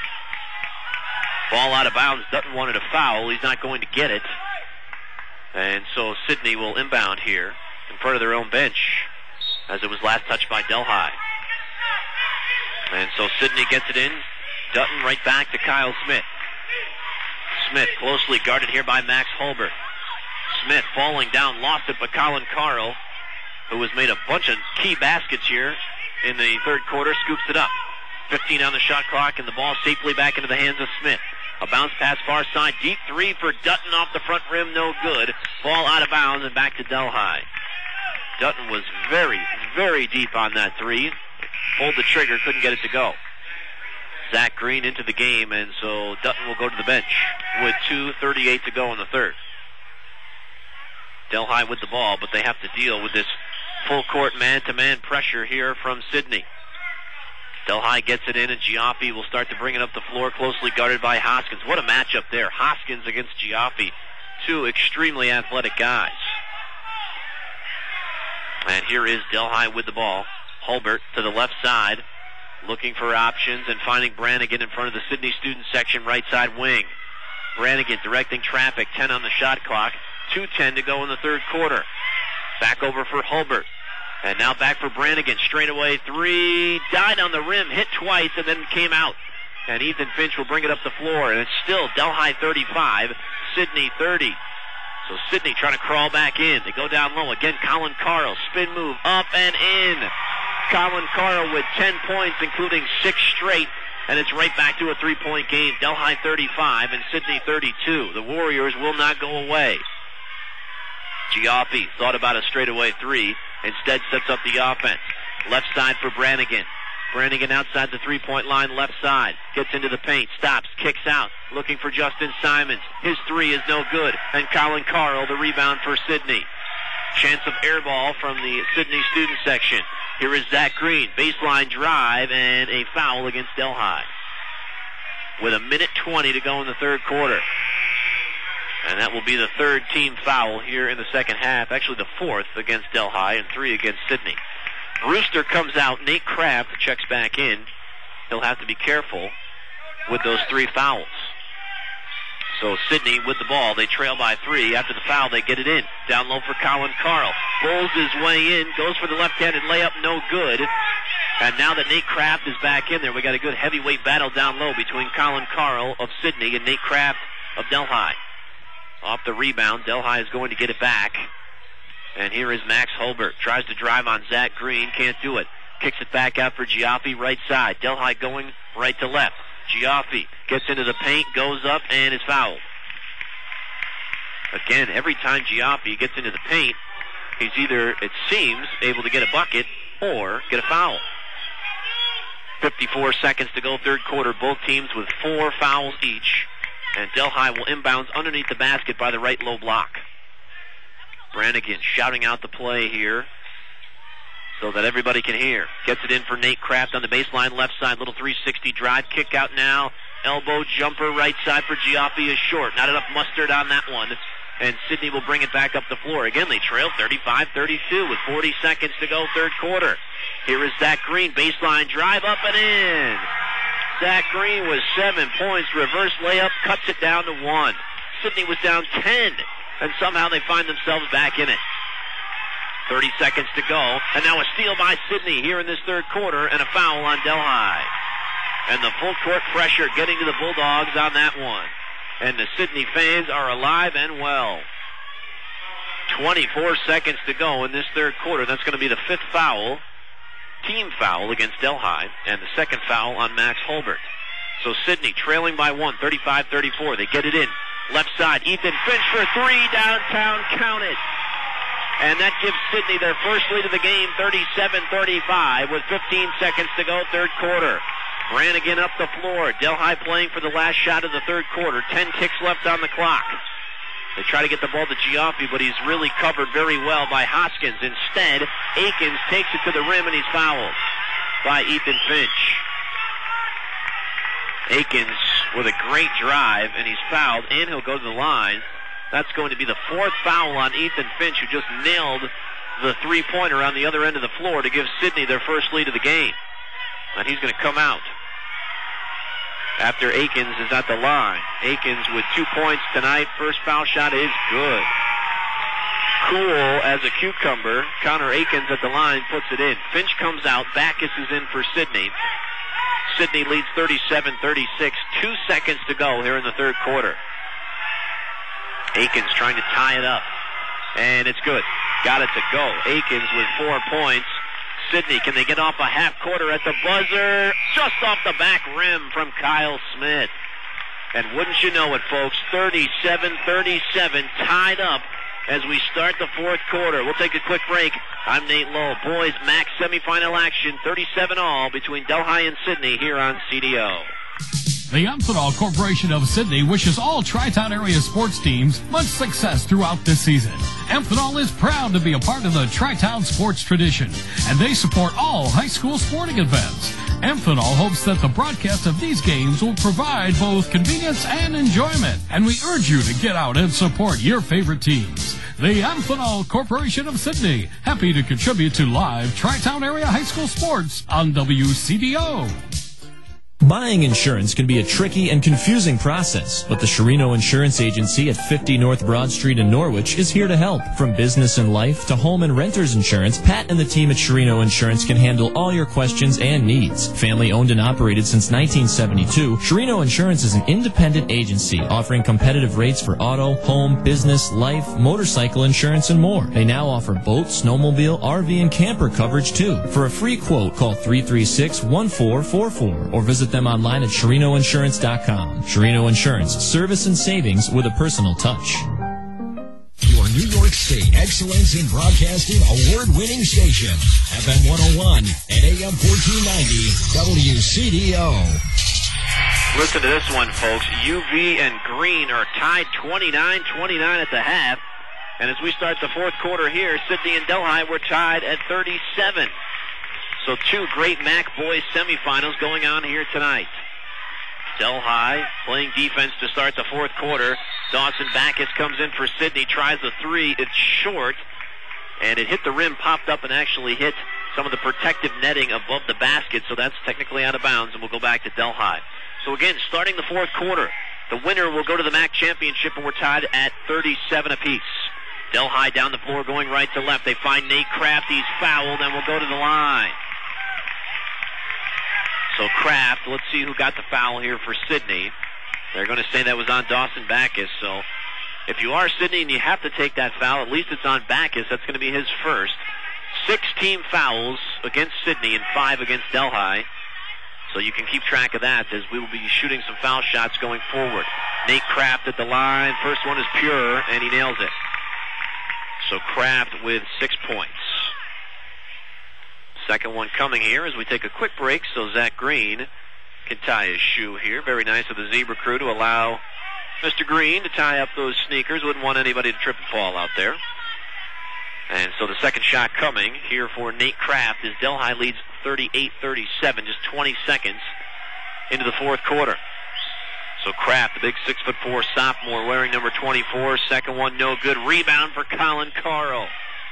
Ball out of bounds. Dutton wanted a foul. He's not going to get it. And so Sidney will inbound here in front of their own bench, as it was last touched by Delhi. And so Sidney gets it in. Dutton right back to Kyle Smith. Smith closely guarded here by Max Hulbert. Smith falling down, lost it, but Colin Carl, who has made a bunch of key baskets here in the third quarter, scoops it up. 15 on the shot clock, and the ball safely back into the hands of Smith. A bounce pass far side, deep 3 for Dutton off the front rim, no good. Ball out of bounds and back to Delhi. Dutton was very, very deep on that 3. Pulled the trigger, couldn't get it to go. Zach Green into the game, and so Dutton will go to the bench with 2:38 to go in the third. Delhi with the ball, but they have to deal with this full court man-to-man pressure here from Sidney. Delhi gets it in, and Giappi will start to bring it up the floor, closely guarded by Hoskins. What a matchup there. Hoskins against Giappi. 2 extremely athletic guys. And here is Delhi with the ball. Hulbert to the left side, looking for options and finding Brannigan in front of the Sidney student section, right side wing. Brannigan directing traffic, 10 on the shot clock, 2:10 to go in the third quarter. Back over for Hulbert. And now back for Brannigan. Straightaway 3. Died on the rim, hit twice, and then came out. And Ethan Finch will bring it up the floor. And it's still Delhi 35, Sidney 30. So Sidney trying to crawl back in. They go down low. Again, Colin Carl. Spin move, up and in. Colin Carl with 10 points, including 6 straight. And it's right back to a 3-point game. Delhi 35 and Sidney 32. The Warriors will not go away. Giappi thought about a straightaway 3. Instead sets up the offense. Left side for Brannigan. Brannigan outside the 3-point line, left side. Gets into the paint, stops, kicks out. Looking for Justin Simons. His 3 is no good. And Colin Carl, the rebound for Sidney. Chance of air ball from the Sidney student section. Here is Zach Green. Baseline drive and a foul against Delhi. With 1:20 to go in the third quarter. And that will be the 3rd team foul here in the second half. Actually the 4th against Delhi and 3 against Sidney. Brewster comes out. Nate Kraft checks back in. He'll have to be careful with those 3 fouls. So Sidney with the ball. They trail by 3. After the foul, they get it in. Down low for Colin Carl. Bowls his way in. Goes for the left-handed layup. No good. And now that Nate Kraft is back in there, we got a good heavyweight battle down low between Colin Carl of Sidney and Nate Kraft of Delhi. Off the rebound, Delhi is going to get it back. And here is Max Hulbert. Tries to drive on Zach Green. Can't do it. Kicks it back out for Giappi, right side. Delhi going right to left. Giappi gets into the paint, goes up, and is fouled. Again, every time Giappi gets into the paint, he's either, it seems, able to get a bucket or get a foul. 54 seconds to go, third quarter. Both teams with 4 fouls each. And Delhi will inbounds underneath the basket by the right low block. Brannigan shouting out the play here so that everybody can hear. Gets it in for Nate Kraft on the baseline left side. Little 360 drive. Kick out now. Elbow jumper right side for Giappi is short. Not enough mustard on that one. And Sidney will bring it back up the floor. Again, they trail 35-32 with 40 seconds to go, third quarter. Here is Zach Green. Baseline drive up and in. Zach Green with 7 points. Reverse layup cuts it down to 1. Sidney was down 10, and somehow they find themselves back in it. 30 seconds to go, and now a steal by Sidney here in this third quarter, and a foul on Delhi. And the full court pressure getting to the Bulldogs on that one. And the Sidney fans are alive and well. 24 seconds to go in this third quarter. That's going to be the 5th foul. Team foul against Delhi, and the 2nd foul on Max Hulbert. So Sidney trailing by 1, 35-34. They get it in. Left side, Ethan Finch for 3, downtown, count it. And that gives Sidney their first lead of the game, 37-35, with 15 seconds to go, third quarter. Brannigan up the floor. Delhi playing for the last shot of the third quarter. 10 ticks left on the clock. They try to get the ball to Giaffi, but he's really covered very well by Hoskins. Instead, Akins takes it to the rim, and he's fouled by Ethan Finch. Akins with a great drive, and he's fouled, and he'll go to the line. That's going to be the fourth foul on Ethan Finch, who just nailed the three-pointer on the other end of the floor to give Sidney their first lead of the game. And he's going to come out after Akins is at the line. Akins with 2 points tonight. First foul shot is good. Cool as a cucumber. Connor Akins at the line puts it in. Finch comes out. Backus is in for Sidney. Sidney leads 37-36. 2 seconds to go here in the third quarter. Akins trying to tie it up. And it's good. Got it to go. Akins with 4 points. Sidney, can they get off a half quarter at the buzzer? Just off the back rim from Kyle Smith. And wouldn't you know it, folks, 37-37, tied up as we start the fourth quarter. We'll take a quick break. I'm Nate Lowe. Boys MAC semifinal action, 37-all between Delhi and Sidney here on CDO. The Amphenol Corporation of Sidney wishes all Tri-Town area sports teams much success throughout this season. Amphenol is proud to be a part of the Tri-Town sports tradition, and they support all high school sporting events. Amphenol hopes that the broadcast of these games will provide both convenience and enjoyment, and we urge you to get out and support your favorite teams. The Amphenol Corporation of Sidney, happy to contribute to live Tri-Town area high school sports on WCDO. Buying insurance can be a tricky and confusing process, but the Sherino Insurance Agency at 50 North Broad Street in Norwich is here to help. From business and life to home and renter's insurance, Pat and the team at Sherino Insurance can handle all your questions and needs. Family owned and operated since 1972, Sherino Insurance is an independent agency offering competitive rates for auto, home, business, life, motorcycle insurance, and more. They now offer boat, snowmobile, RV, and camper coverage too. For a free quote, call 336-1444 or visit them online at SherinoInsurance.com. Sherino Insurance, service and savings with a personal touch. Your New York State Excellence in Broadcasting award-winning station, FM 101 and AM 1490 WCDO. Listen to this one, folks. UV and Green are tied 29-29 at the half. And as we start the fourth quarter here, Sidney and Delhi were tied at 37. So two great MAC boys semifinals going on here tonight. Delhi playing defense to start the fourth quarter. Dawson Backus comes in for Sidney, tries the three. It's short, and it hit the rim, popped up, and actually hit some of the protective netting above the basket, so that's technically out of bounds, and we'll go back to Delhi. So again, starting the fourth quarter, the winner will go to the MAC championship, and we're tied at 37 apiece. Delhi down the floor going right to left. They find Nate Kraft. He's fouled, and will go to the line. So Kraft, let's see who got the foul here for Sidney. They're going to say that was on Dawson Backus. So if you are Sidney and you have to take that foul, at least it's on Backus. That's going to be his first. 6 team fouls against Sidney and 5 against Delhi. So you can keep track of that as we will be shooting some foul shots going forward. Nate Kraft at the line. First one is pure, and he nails it. So Kraft with 6 points. Second one coming here as we take a quick break so Zach Green can tie his shoe here. Very nice of the Zebra crew to allow Mr. Green to tie up those sneakers. Wouldn't want anybody to trip and fall out there. And so the second shot coming here for Nate Kraft as Delhi leads 38-37, just 20 seconds into the fourth quarter. So Kraft, the big 6'4" sophomore wearing number 24. Second one no good. Rebound for Colin Carl.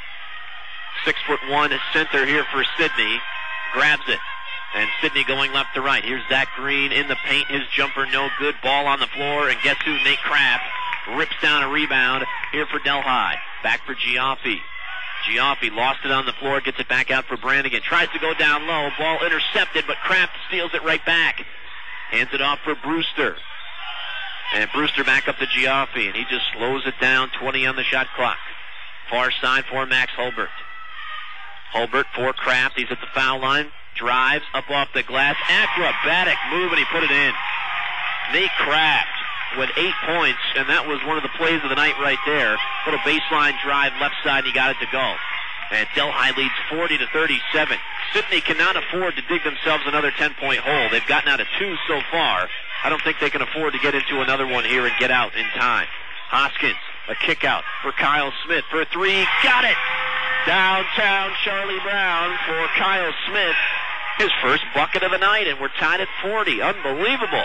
6'1" center here for Sidney. Grabs it. And Sidney going left to right. Here's Zach Green in the paint. His jumper no good. Ball on the floor. And guess who? Nate Kraft rips down a rebound here for Delhi. Back for Giaffi. Giaffi lost it on the floor. Gets it back out for Brannigan. Tries to go down low. Ball intercepted, but Kraft steals it right back. Hands it off for Brewster. And Brewster back up to Giaffi. And he just slows it down. 20 on the shot clock. Far side for Max Hulbert. Hulbert for Kraft. He's at the foul line. Drives up off the glass. Acrobatic move, and he put it in. Nate Kraft with 8 points, and that was one of the plays of the night right there. Little baseline drive, left side, and he got it to go. And Delhi leads 40-37. Sidney cannot afford to dig themselves another 10-point hole. They've gotten out of 2 so far. I don't think they can afford to get into another one here and get out in time. Hoskins, a kick out for Kyle Smith for 3. Got it! Downtown Charlie Brown for Kyle Smith. His first bucket of the night, and we're tied at 40. Unbelievable.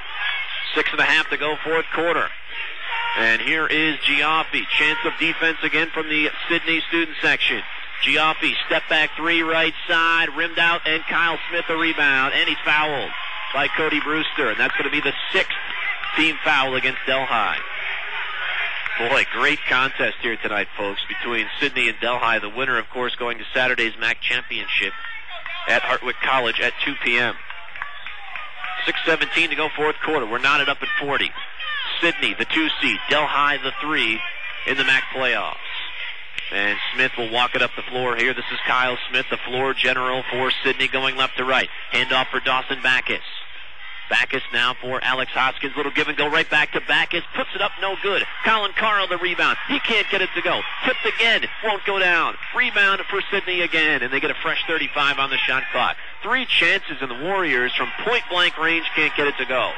6.5 to go, fourth quarter. And here is Giaffi. Chance of defense again from the Sidney student section. Giaffi, step back 3, right side, rimmed out, and Kyle Smith a rebound, and he's fouled by Cody Brewster, and that's going to be the 6th team foul against Delhi. Boy, great contest here tonight, folks, between Sidney and Delhi. The winner, of course, going to Saturday's MAC championship at Hartwick College at 2 p.m. 6:17 to go, fourth quarter. We're knotted up at 40. Sidney, the 2 seed. Delhi, the 3 in the MAC playoffs. And Smith will walk it up the floor here. This is Kyle Smith, the floor general for Sidney, going left to right. Handoff for Dawson Backus. Backus now for Alex Hoskins. Little give and go right back to Backus. Puts it up, no good. Colin Carl the rebound. He can't get it to go. Tipped again. Won't go down. Rebound for Sidney again. And they get a fresh 35 on the shot clock. 3 chances, and the Warriors from point-blank range can't get it to go.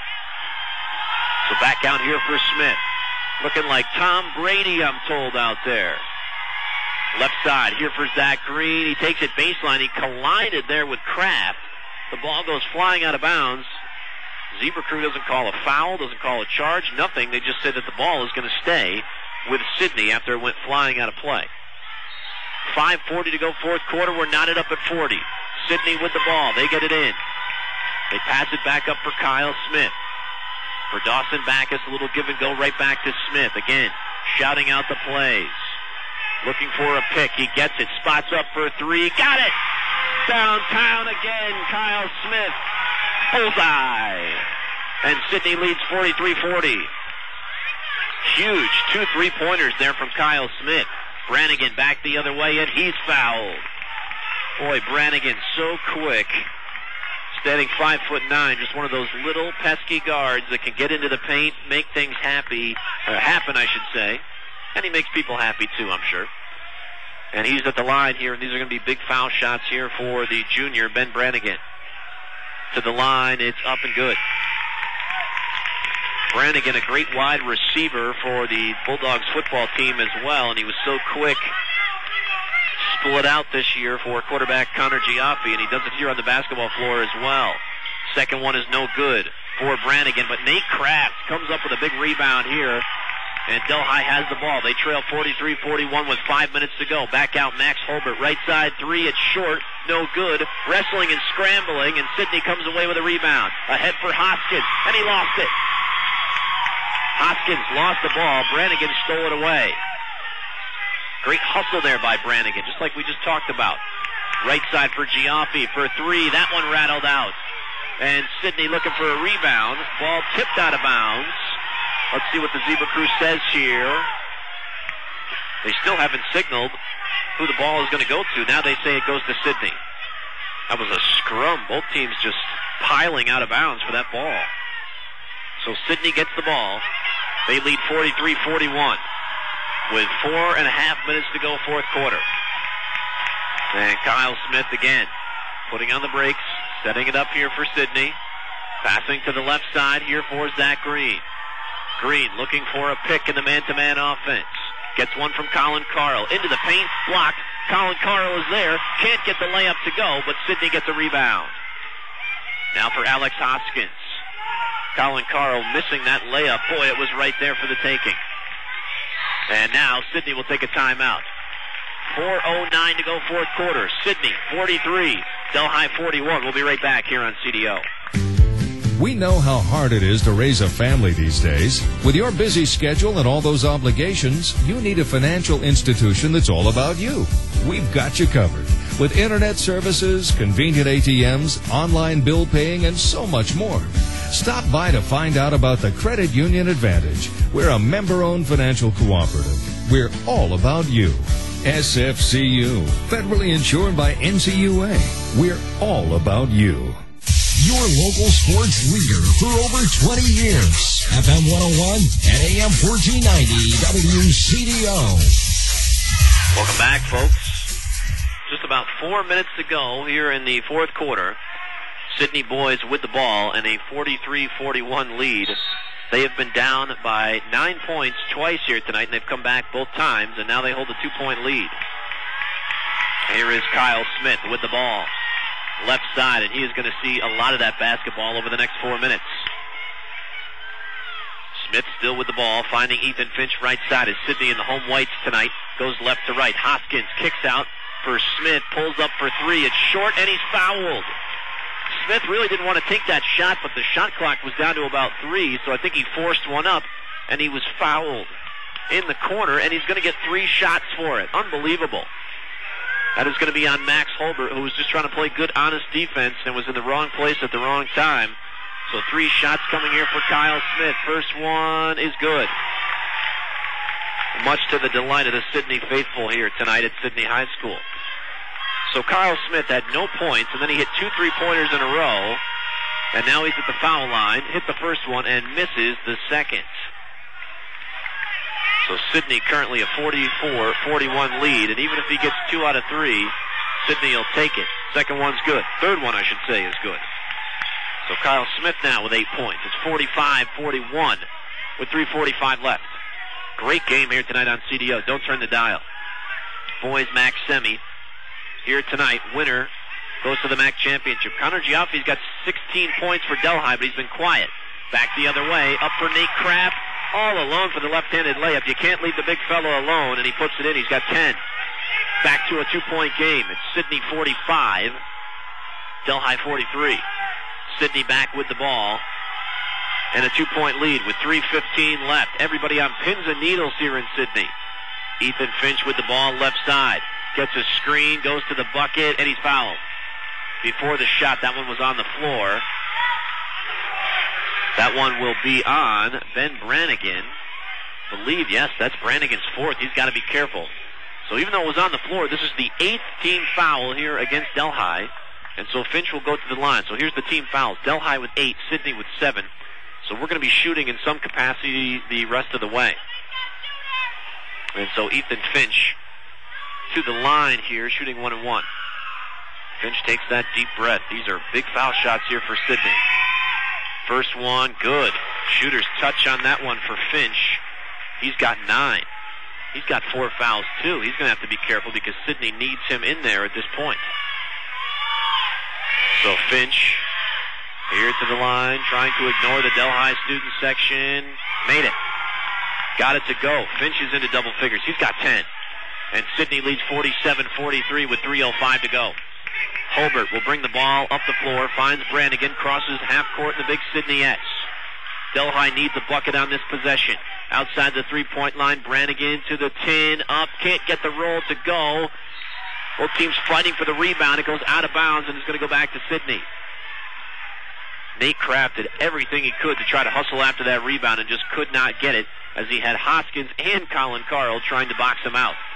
So back out here for Smith. Looking like Tom Brady, I'm told, out there. Left side here for Zach Green. He takes it baseline. He collided there with Kraft. The ball goes flying out of bounds. Zebra Crew doesn't call a foul, doesn't call a charge, nothing. They just said that the ball is going to stay with Sidney after it went flying out of play. 5:40 to go, fourth quarter. We're knotted up at 40. Sidney with the ball. They get it in. They pass it back up for Kyle Smith. For Dawson Backus, a little give and go right back to Smith. Again, shouting out the plays. Looking for a pick. He gets it. Spots up for 3. Got it! Downtown again, Kyle Smith. Bullseye. And Sidney leads 43-40. Huge 2 3-pointers there from Kyle Smith. Brannigan back the other way, and he's fouled. Boy, Brannigan so quick. Standing 5'9", just one of those little pesky guards that can get into the paint, make things happen, I should say. And he makes people happy too, I'm sure. And he's at the line here, and these are going to be big foul shots here for the junior, Ben Brannigan. To the line, it's up and good. Brannigan, a great wide receiver for the Bulldogs football team as well, and he was so quick. Split out this year for quarterback Connor Giaffi, and he does it here on the basketball floor as well. Second one is no good for Brannigan, but Nate Kraft comes up with a big rebound here, and Delhi has the ball. They trail 43-41 with 5 minutes to go. Back out Max Holbert, right side 3, it's short, no good. Wrestling and scrambling, and Sidney comes away with a rebound. Ahead for Hoskins, and he lost it. Hoskins lost the ball. Brannigan stole it away. Great hustle there by Brannigan, just like we just talked about. Right side for Giaffi for 3. That one rattled out. And Sidney looking for a rebound. Ball tipped out of bounds. Let's see what the Zebra Crew says here. They still haven't signaled who the ball is going to go to. Now they say it goes to Sidney. That was a scrum. Both teams just piling out of bounds for that ball. So Sidney gets the ball. They lead 43-41 with 4.5 minutes to go, fourth quarter. And Kyle Smith again, putting on the brakes, setting it up here for Sidney. Passing to the left side here for Zach Green. Green looking for a pick in the man-to-man offense. Gets one from Colin Carl. Into the paint, blocked. Colin Carl is there. Can't get the layup to go, but Sidney gets a rebound. Now for Alex Hoskins. Colin Carl missing that layup. Boy, it was right there for the taking. And now Sidney will take a timeout. 4:09 to go, fourth quarter. Sidney 43, Delhi 41. We'll be right back here on CDO. We know how hard it is to raise a family these days. With your busy schedule and all those obligations, you need a financial institution that's all about you. We've got you covered. With internet services, convenient ATMs, online bill paying, and so much more. Stop by to find out about the Credit Union Advantage. We're a member-owned financial cooperative. We're all about you. SFCU, federally insured by NCUA. We're all about you. Your local sports leader for over 20 years. FM 101 and AM 1490 WCDO. Welcome back, folks. Just about 4 minutes to go here in the fourth quarter. Sydney boys with the ball and a 43-41 lead. They have been down by 9 points twice here tonight, and they've come back both times, and now they hold a 2-point lead. Here is Kyle Smith with the ball. Left side, and he is going to see a lot of that basketball over the next 4 minutes. Smith still with the ball, finding Ethan Finch right side as Sydney in the home whites tonight. Goes left to right. Hoskins kicks out for Smith, pulls up for three. It's short, and he's fouled. Smith really didn't want to take that shot, but the shot clock was down to about 3, so I think he forced one up, and he was fouled in the corner, and he's going to get 3 shots for it. Unbelievable. That is going to be on Max Holbert, who was just trying to play good, honest defense and was in the wrong place at the wrong time. So 3 shots coming here for Kyle Smith. First one is good. Much to the delight of the Sydney faithful here tonight at Sydney High School. So Kyle Smith had no points, and then he hit 2 3-pointers in a row. And now he's at the foul line, hit the first one, and misses the second. So Sydney currently a 44-41 lead, and even if he gets 2 out of 3, Sydney will take it. Second one's good. Third one, I should say, is good. So Kyle Smith now with 8 points. It's 45-41 with 3:45 left. Great game here tonight on CDO. Don't turn the dial. Boys MAC semi here tonight. Winner goes to the MAC championship. Connor Giaffi's got 16 points for Delhi, but he's been quiet. Back the other way. Up for Nate Kraft. All alone for the left-handed layup. You can't leave the big fellow alone, and he puts it in. He's got 10. Back to a 2-point game. It's Sydney 45, Delhi 43. Sydney back with the ball and a 2-point lead with 3:15 left. Everybody on pins and needles here in Sydney. Ethan Finch with the ball left side. Gets a screen, goes to the bucket, and he's fouled. Before the shot, that one was on the floor. That one will be on Ben Brannigan. Believe, yes, that's Brannigan's 4th. He's got to be careful. So even though it was on the floor, this is the 8th team foul here against Delhi. And so Finch will go to the line. So here's the team fouls. Delhi with 8, Sydney with 7. So we're going to be shooting in some capacity the rest of the way. And so Ethan Finch to the line here, shooting 1-1. Finch takes that deep breath. These are big foul shots here for Sydney. First one, good. Shooter's touch on that one for Finch. He's got 9. He's got 4 fouls, too. He's going to have to be careful because Sydney needs him in there at this point. So Finch here to the line, trying to ignore the Delhi student section. Made it. Got it to go. Finch is into double figures. He's got 10. And Sydney leads 47-43 with 3:05 to go. Holbert will bring the ball up the floor, finds Brannigan, crosses half court in the big Sydney X. Delhi needs a bucket on this possession. Outside the 3-point line, Brannigan to the tin, up, can't get the roll to go. Both teams fighting for the rebound. It goes out of bounds and it's going to go back to Sydney. Nate Kraft did everything he could to try to hustle after that rebound and just could not get it as he had Hoskins and Colin Carl trying to box him out.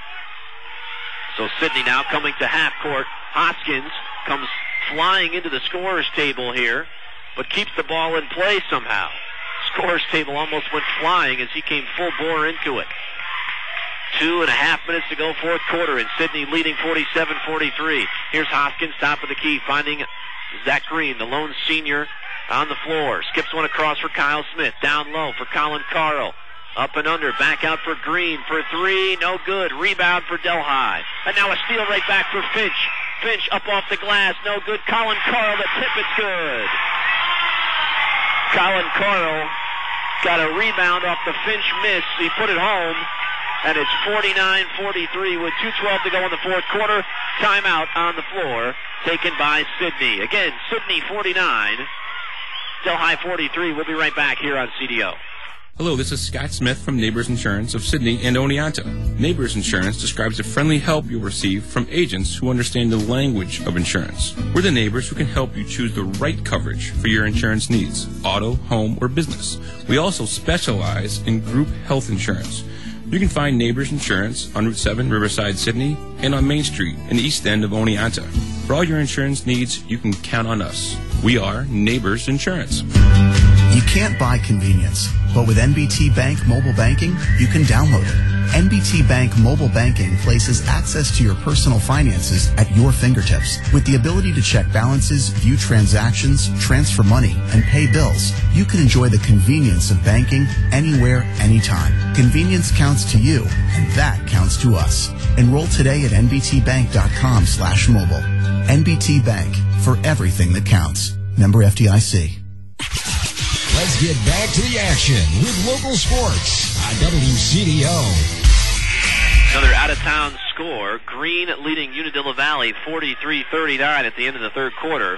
So Sydney now coming to half court. Hoskins comes flying into the scorer's table here, but keeps the ball in play somehow. Scorer's table almost went flying as he came full bore into it. 2.5 minutes to go, fourth quarter, and Sydney leading 47-43. Here's Hoskins, top of the key, finding Zach Green, the lone senior, on the floor. Skips one across for Kyle Smith. Down low for Colin Carl. Up and under, back out for Green for 3, no good. Rebound for Delhi. And now a steal right back for Finch. Finch up off the glass, no good. Colin Carl, the tip, it's good. Colin Carl got a rebound off the Finch miss. He put it home, and it's 49-43 with 2:12 to go in the fourth quarter. Timeout on the floor taken by Sydney. Again, Sydney 49, Delhi 43. We'll be right back here on CDO. Hello, this is Scott Smith from Neighbors Insurance of Sydney and Oneonta. Neighbors Insurance describes the friendly help you'll receive from agents who understand the language of insurance. We're the neighbors who can help you choose the right coverage for your insurance needs, auto, home, or business. We also specialize in group health insurance. You can find Neighbors Insurance on Route 7, Riverside, Sydney, and on Main Street in the east end of Oneonta. For all your insurance needs, you can count on us. We are Neighbors Insurance. You can't buy convenience. But with NBT Bank mobile banking, you can download it. NBT Bank mobile banking places access to your personal finances at your fingertips. With the ability to check balances, view transactions, transfer money, and pay bills, you can enjoy the convenience of banking anywhere, anytime. Convenience counts to you, and that counts to us. Enroll today at nbtbank.com/mobile. NBT Bank, for everything that counts. Member FDIC. Let's get back to the action with local sports on WCDO. Another out-of-town score. Green leading Unadilla Valley 43-39 at the end of the third quarter.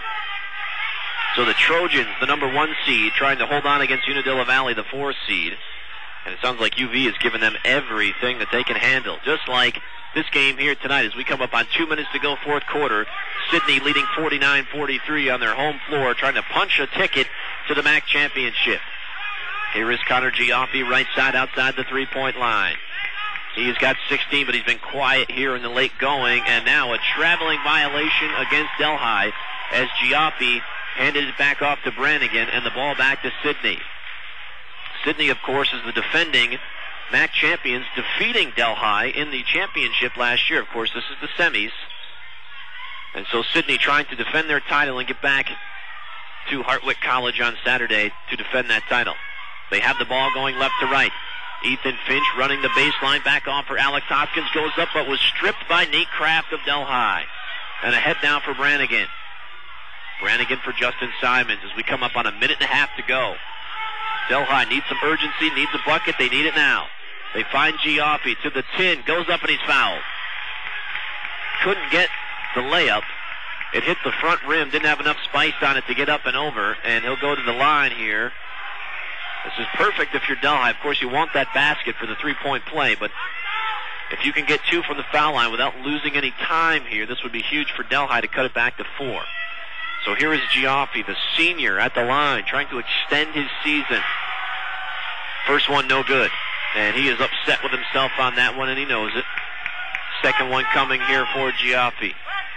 So the Trojans, the number 1 seed, trying to hold on against Unadilla Valley, the 4 seed. And it sounds like UV has given them everything that they can handle. Just like this game here tonight as we come up on 2 minutes to go, fourth quarter. Sidney leading 49-43 on their home floor, trying to punch a ticket to the MAC championship. Here is Connor Giaffi, right side outside the three-point line. He's got 16, but he's been quiet here in the late going, and now a traveling violation against Delhi as Giaffi handed it back off to Brannigan, and the ball back to Sidney. Sidney, of course, is the defending MAC champions, defeating Delhi in the championship last year. Of course, this is the semis. And so Sidney trying to defend their title and get back to Hartwick College on Saturday to defend that title. They have the ball going left to right. Ethan Finch running the baseline, back off for Alex Hopkins, goes up but was stripped by Nate Kraft of Delhi. And a head down for Brannigan. Brannigan for Justin Simons as we come up on a minute and a half to go. Delhi needs some urgency, needs a bucket, they need it now. They find Giaffi to the 10, goes up and he's fouled. Couldn't get the layup. It hit the front rim, didn't have enough spice on it to get up and over, and he'll go to the line here. This is perfect if you're Delhi. Of course, you want that basket for the three-point play, but if you can get 2 from the foul line without losing any time here, this would be huge for Delhi to cut it back to 4. So here is Giaffi, the senior, at the line, trying to extend his season. First one, no good. And he is upset with himself on that one, and he knows it. Second one coming here for Giaffi.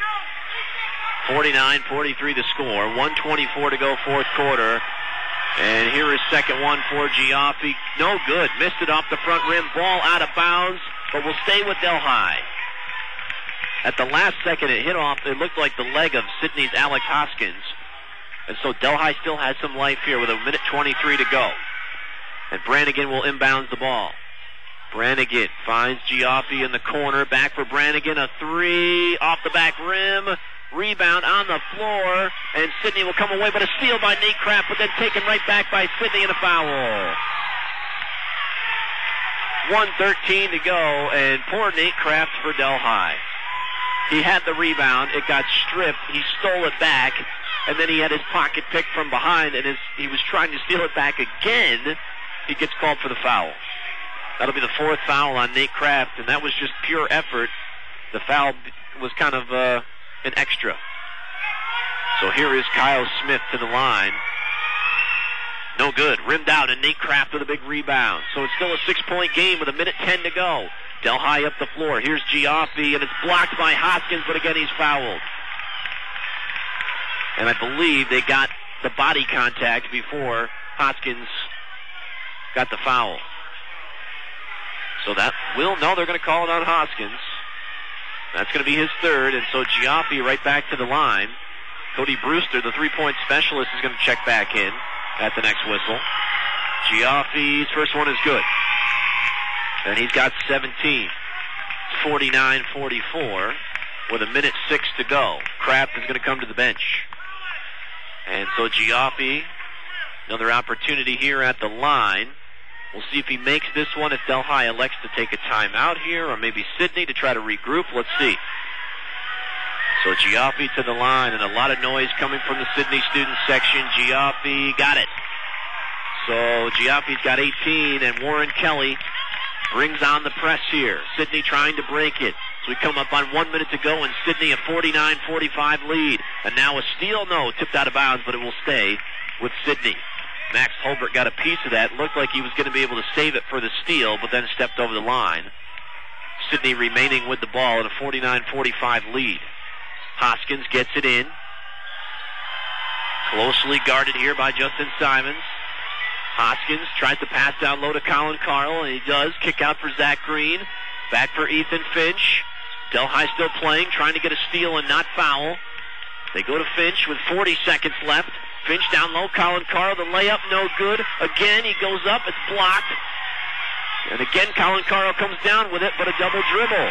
49-43 the score. 1:24 to go, fourth quarter. And here is second one for Giaffi. No good. Missed it off the front rim. Ball out of bounds, but will stay with Delhi. At the last second, it hit off. It looked like the leg of Sidney's Alex Hoskins. And so Delhi still has some life here with 1:23 to go. And Brannigan will inbound the ball. Brannigan finds Giaffi in the corner. Back for Brannigan. A 3 off the back rim. Rebound on the floor. And Sidney will come away, but a steal by Nate Kraft, but then taken right back by Sidney and a foul. 1:13 to go, and poor Nate Kraft for Delhi. He had the rebound. It got stripped. He stole it back, and then he had his pocket picked from behind, and as he was trying to steal it back again, he gets called for the foul. That'll be the 4th foul on Nate Kraft, and that was just pure effort. The foul was kind of an extra. So here is Kyle Smith to the line. No good. Rimmed out, and Nate Kraft with a big rebound. So it's still a 6-point game with 1:10 to go. Delhi up the floor. Here's Giaffi, and it's blocked by Hoskins, but again he's fouled. And I believe they got the body contact before Hoskins got the foul. So that will, no, they're going to call it on Hoskins. That's going to be his 3rd, and so Giaffi right back to the line. Cody Brewster, the 3-point specialist, is going to check back in at the next whistle. Giaffi's first one is good. And he's got 17. 49-44 with 1:06 to go. Kraft is going to come to the bench. And so Giaffi, another opportunity here at the line. We'll see if he makes this one, if Delhi elects to take a timeout here, or maybe Sidney to try to regroup. Let's see. So Giaffi to the line, and a lot of noise coming from the Sidney student section. Giaffi got it. So Giaffi's got 18, and Warren Kelly brings on the press here. Sidney trying to break it. So we come up on 1 minute to go, and Sidney a 49-45 lead. And now a steal, no, tipped out of bounds, but it will stay with Sidney. Max Holbert got a piece of that. Looked like he was going to be able to save it for the steal, but then stepped over the line. Sidney remaining with the ball at a 49-45 lead. Hoskins gets it in. Closely guarded here by Justin Simons. Hoskins tries to pass down low to Colin Carl, and he does. Kick out for Zach Green. Back for Ethan Finch. Delhi still playing, trying to get a steal and not foul. They go to Finch with 40 seconds left. Finch down low, Colin Carl, the layup, no good. Again, he goes up, it's blocked. And again, Colin Carl comes down with it, but a double dribble.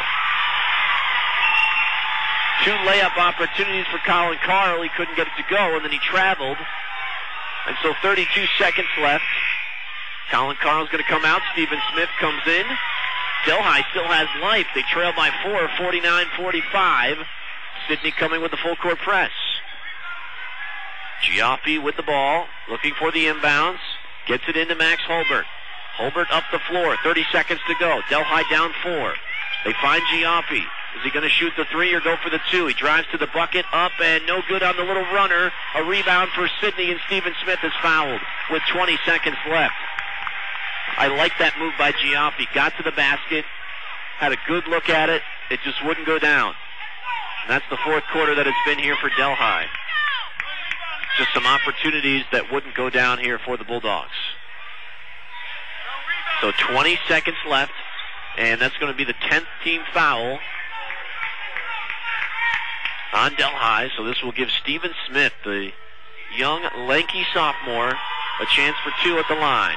2 layup opportunities for Colin Carl. He couldn't get it to go, and then he traveled. And so 32 seconds left. Colin Carl's going to come out. Stephen Smith comes in. Delhi still has life. They trail by 4, 49-45. Sidney coming with the full court press. Giappi with the ball, looking for the inbounds. Gets it into Max Holbert. Holbert up the floor, 30 seconds to go. Delhi down 4. They find Giappi. Is he going to shoot the 3 or go for the 2? He drives to the bucket, up and no good on the little runner. A rebound for Sidney, and Stephen Smith is fouled with 20 seconds left. I like that move by Giappi. Got to the basket, had a good look at it. It just wouldn't go down. And that's the fourth quarter that it's been here for Delhi. Just some opportunities that wouldn't go down here for the Bulldogs. So 20 seconds left, and that's going to be the 10th team foul on Delhi. So this will give Stephen Smith, the young, lanky sophomore, a chance for 2 at the line.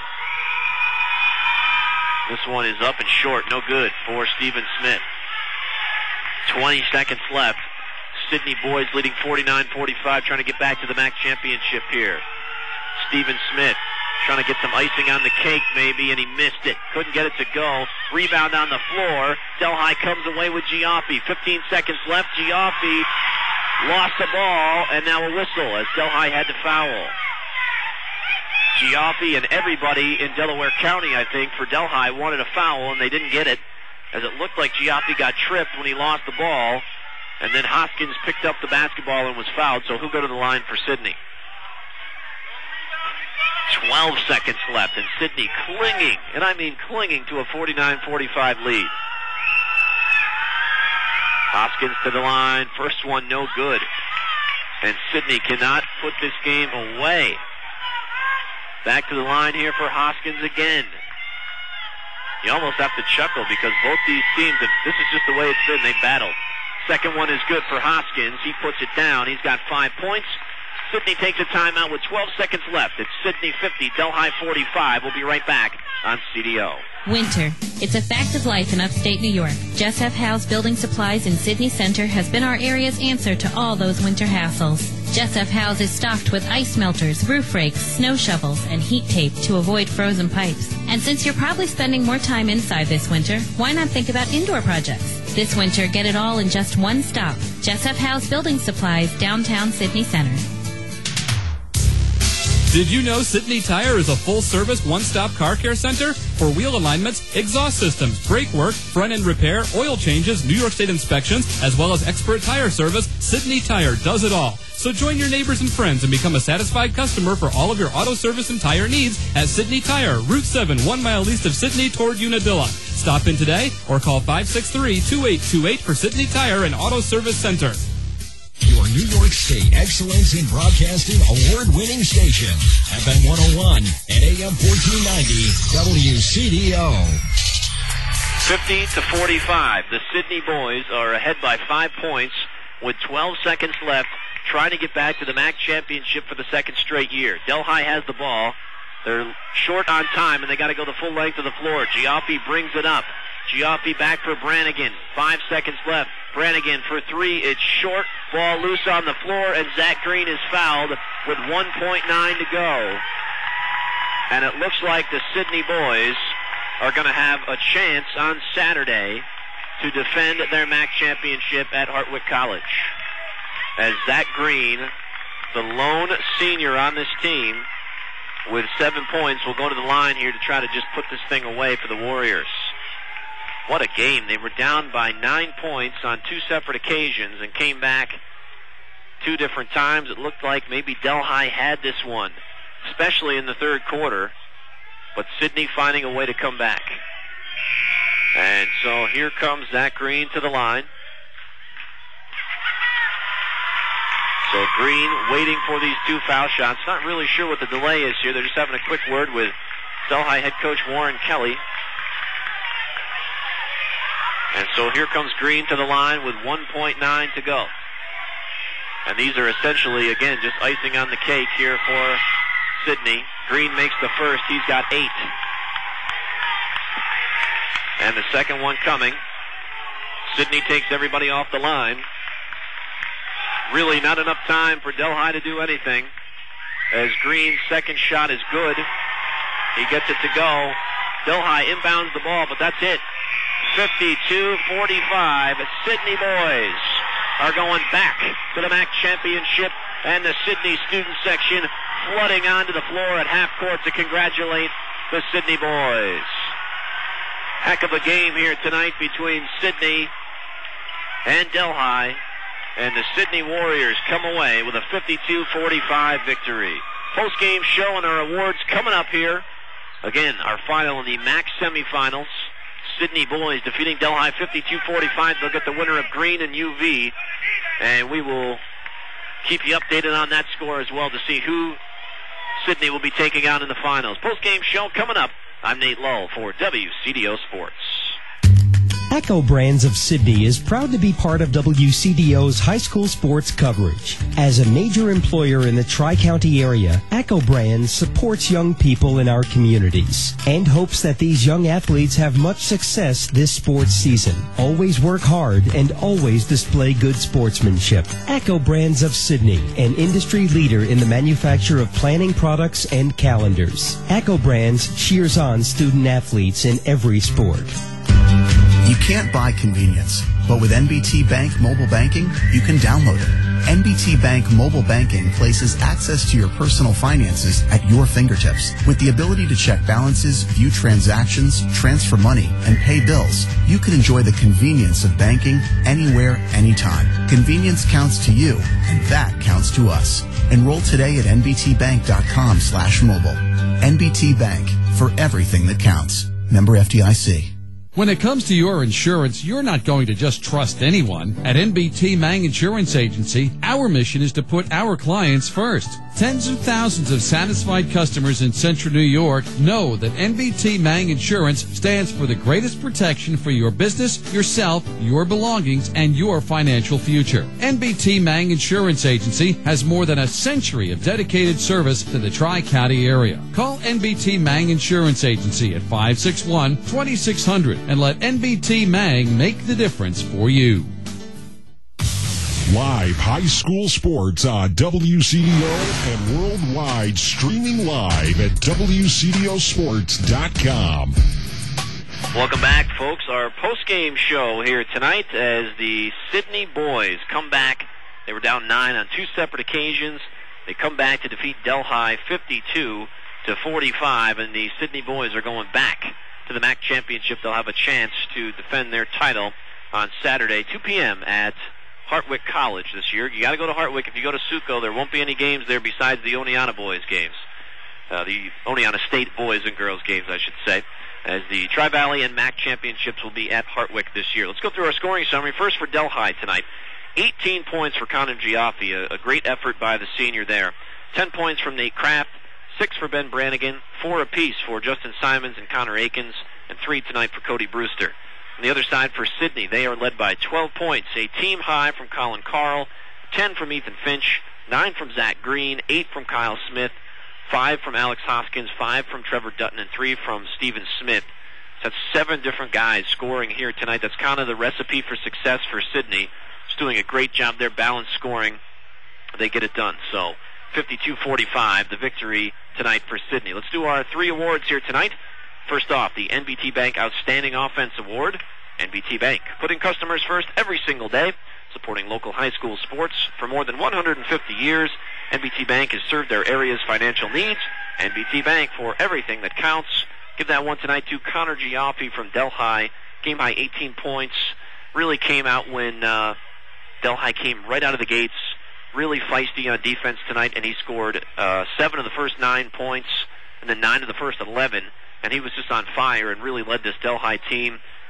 This one is up and short, no good for Stephen Smith. 20 seconds left. Sidney boys leading 49-45, trying to get back to the MAC championship here. Stephen Smith trying to get some icing on the cake maybe, and he missed it. Couldn't get it to go. Rebound on the floor. Delhi comes away with Giappi. 15 seconds left. Giappi lost the ball, and now a whistle as Delhi had to foul. Giappi and everybody in Delaware County, I think, for Delhi wanted a foul, and they didn't get it, as it looked like Giappi got tripped when he lost the ball, and then Hoskins picked up the basketball and was fouled, so he'll go to the line for Sidney. 12 seconds left, and Sidney clinging, and I mean clinging, to a 49-45 lead. Hoskins to the line, first one no good, and Sidney cannot put this game away. Back to the line here for Hoskins again. You almost have to chuckle because both these teams, and this is just the way it's been, they've battled. Second one is good for Hoskins. He puts it down. He's got 5 points. Sidney takes a timeout with 12 seconds left. It's Sidney 50, Delhi 45. We'll be right back on CDO. Winter. It's a fact of life in upstate New York. Jess F. Howe's Building Supplies in Sidney Center has been our area's answer to all those winter hassles. Jess F. Howe's is stocked with ice melters, roof rakes, snow shovels, and heat tape to avoid frozen pipes. And since you're probably spending more time inside this winter, why not think about indoor projects? This winter, get it all in just one stop. Jess F. Howe's Building Supplies, downtown Sidney Center. Did you know Sidney Tire is a full-service, one-stop car care center? For wheel alignments, exhaust systems, brake work, front-end repair, oil changes, New York State inspections, as well as expert tire service, Sidney Tire does it all. So join your neighbors and friends and become a satisfied customer for all of your auto service and tire needs at Sidney Tire, Route 7, 1 mile east of Sidney toward Unadilla. Stop in today or call 563-2828 for Sidney Tire and Auto Service Center. Your New York State Excellence in Broadcasting award-winning station, FM 101 and AM 1490 WCDO. 50-45. The Sidney boys are ahead by 5 points with 12 seconds left, trying to get back to the MAC championship for the second straight year. Delhi has the ball. They're short on time, and they got to go the full length of the floor. Giappi brings it up. Giappi back for Brannigan. 5 seconds left. Brannigan for 3. It's short. Ball loose on the floor, and Zach Green is fouled with 1.9 to go. And it looks like the Sidney boys are going to have a chance on Saturday to defend their MAC championship at Hartwick College. As Zach Green, the lone senior on this team, with 7 points, will go to the line here to try to just put this thing away for the Warriors. What a game. They were down by 9 points on 2 separate occasions and came back 2 different times. It looked like maybe Delhi had this one, especially in the third quarter, but Sidney finding a way to come back. And so here comes Zach Green to the line. So Green waiting for these two foul shots. Not really sure what the delay is here. They're just having a quick word with Delhi head coach Warren Kelly. And so here comes Green to the line with 1.9 to go. And these are essentially, again, just icing on the cake here for Sidney. Green makes the first. He's got 8. And the second one coming. Sidney takes everybody off the line. Really not enough time for Delhi to do anything, as Green's second shot is good. He gets it to go. Delhi inbounds the ball, but that's it. 52-45. Sidney boys are going back to the MAC championship, and the Sidney student section flooding onto the floor at half court to congratulate the Sidney boys. Heck of a game here tonight between Sidney and Delhi, and the Sidney Warriors come away with a 52-45 victory. Post-game show and our awards coming up here. Again, our final in the MAC semifinals. Sidney boys defeating Delhi 52-45. They'll get the winner of Green and UV. And we will keep you updated on that score as well to see who Sidney will be taking on in the finals. Post-game show coming up. I'm Nate Lull for WCDO Sports. Echo Brands of Sidney is proud to be part of WCDO's high school sports coverage. As a major employer in the Tri-County area, Echo Brands supports young people in our communities and hopes that these young athletes have much success this sports season. Always work hard and always display good sportsmanship. Echo Brands of Sidney, an industry leader in the manufacture of planning products and calendars. Echo Brands cheers on student athletes in every sport. You can't buy convenience, but with NBT Bank Mobile Banking, you can download it. NBT Bank Mobile Banking places access to your personal finances at your fingertips. With the ability to check balances, view transactions, transfer money, and pay bills, you can enjoy the convenience of banking anywhere, anytime. Convenience counts to you, and that counts to us. Enroll today at nbtbank.com/mobile. NBT Bank, for everything that counts. Member FDIC. When it comes to your insurance, you're not going to just trust anyone. At NBT Mang Insurance Agency, our mission is to put our clients first. Tens of thousands of satisfied customers in Central New York know that NBT Mang Insurance stands for the greatest protection for your business, yourself, your belongings, and your financial future. NBT Mang Insurance Agency has more than a century of dedicated service to the Tri-County area. Call NBT Mang Insurance Agency at 561-2600 and let NBT Mang make the difference for you. Live high school sports on WCDO and worldwide, streaming live at WCDOsports.com. Welcome back, folks. Our post-game show here tonight as the Sidney boys come back. They were down 9 on 2 separate occasions. They come back to defeat Delhi 52-45, and the Sidney boys are going back to the MAC championship. They'll have a chance to defend their title on Saturday, 2 p.m. at Hartwick College this year. You got to go to Hartwick. If you go to Suco, there won't be any games there besides the Oneonta boys games. The Oneonta State boys and girls games, I should say, as the Tri-Valley and MAC championships will be at Hartwick this year. Let's go through our scoring summary. First for Delhi tonight. 18 points for Conan Giaffi, a great effort by the senior there. 10 points from Nate Kraft, 6 for Ben Brannigan, 4 apiece for Justin Simons and Connor Akins, and 3 tonight for Cody Brewster. On the other side for Sidney, they are led by 12 points, a team high from Colin Carl, 10 from Ethan Finch, 9 from Zach Green, 8 from Kyle Smith, 5 from Alex Hoskins, 5 from Trevor Dutton, and 3 from Steven Smith. So that's 7 different guys scoring here tonight. That's kind of the recipe for success for Sidney. Just doing a great job there, balanced scoring. They get it done. So 52-45, the victory tonight for Sidney. Let's do our 3 awards here tonight. First off, the NBT Bank Outstanding Offense Award. NBT Bank, putting customers first every single day, supporting local high school sports for more than 150 years. NBT Bank has served their area's financial needs. NBT Bank, for everything that counts. Give that one tonight to Connor Giaffi from Delhi. Game high 18 points. Really came out when Delhi came right out of the gates. Really feisty on defense tonight, and he scored 7 of the first 9 points, and then 9 of the first 11. And he was just on fire and really led this Delhi team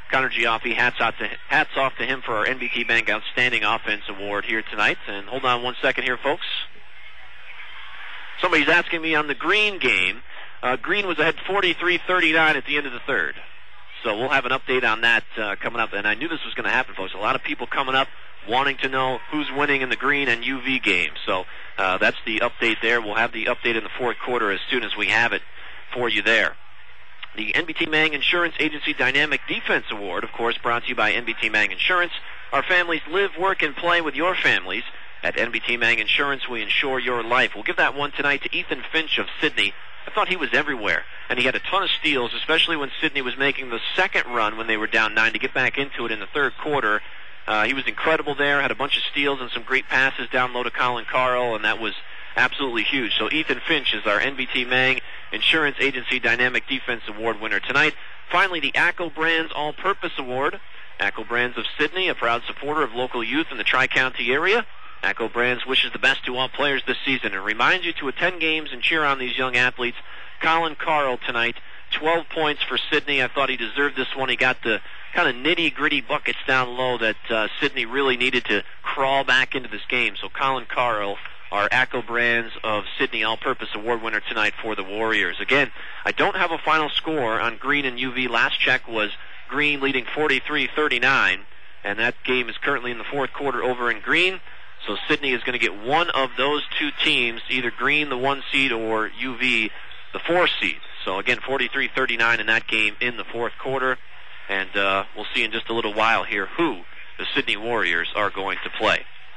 Connor Giaffi, hats off to him for our NBT Bank Outstanding Offense Award here tonight. And hold on one second here, folks. Somebody's asking me on the Green game. Green was ahead 43-39 at the end of the third. So we'll have an update on that coming up. And I knew this was going to happen, folks. A lot of people coming up wanting to know who's winning in the Green and UV game. So that's the update there. We'll have the update in the fourth quarter as soon as we have it for you there. The NBT Mang Insurance Agency Dynamic Defense Award, of course, brought to you by NBT Mang Insurance. Our families live, work, and play with your families. At NBT Mang Insurance, we insure your life. We'll give that one tonight to Ethan Finch of Sydney. I thought he was everywhere, and he had a ton of steals, especially when Sydney was making the second run when they were down 9 to get back into it in the third quarter. He was incredible there, had a bunch of steals and some great passes down low to Colin Carl, and that was absolutely huge. So Ethan Finch is our NBT Mang Insurance Agency Dynamic Defense Award winner tonight. Finally, the ACO Brands All-Purpose Award. ACO Brands of Sydney, a proud supporter of local youth in the Tri-County area. ACO Brands wishes the best to all players this season and reminds you to attend games and cheer on these young athletes. Colin Carl tonight, 12 points for Sydney. I thought he deserved this one. He got the kind of nitty-gritty buckets down low that Sydney really needed to crawl back into this game. So Colin Carl, our ACO Brands of Sydney All-Purpose Award winner tonight for the Warriors. Again, I don't have a final score on Green and UV. Last check was Green leading 43-39, and that game is currently in the fourth quarter over in Green. So Sydney is going to get one of those two teams, either Green, the 1 seed, or UV, the 4 seed. So again, 43-39 in that game in the fourth quarter. And we'll see in just a little while here who the Sydney Warriors are going to play.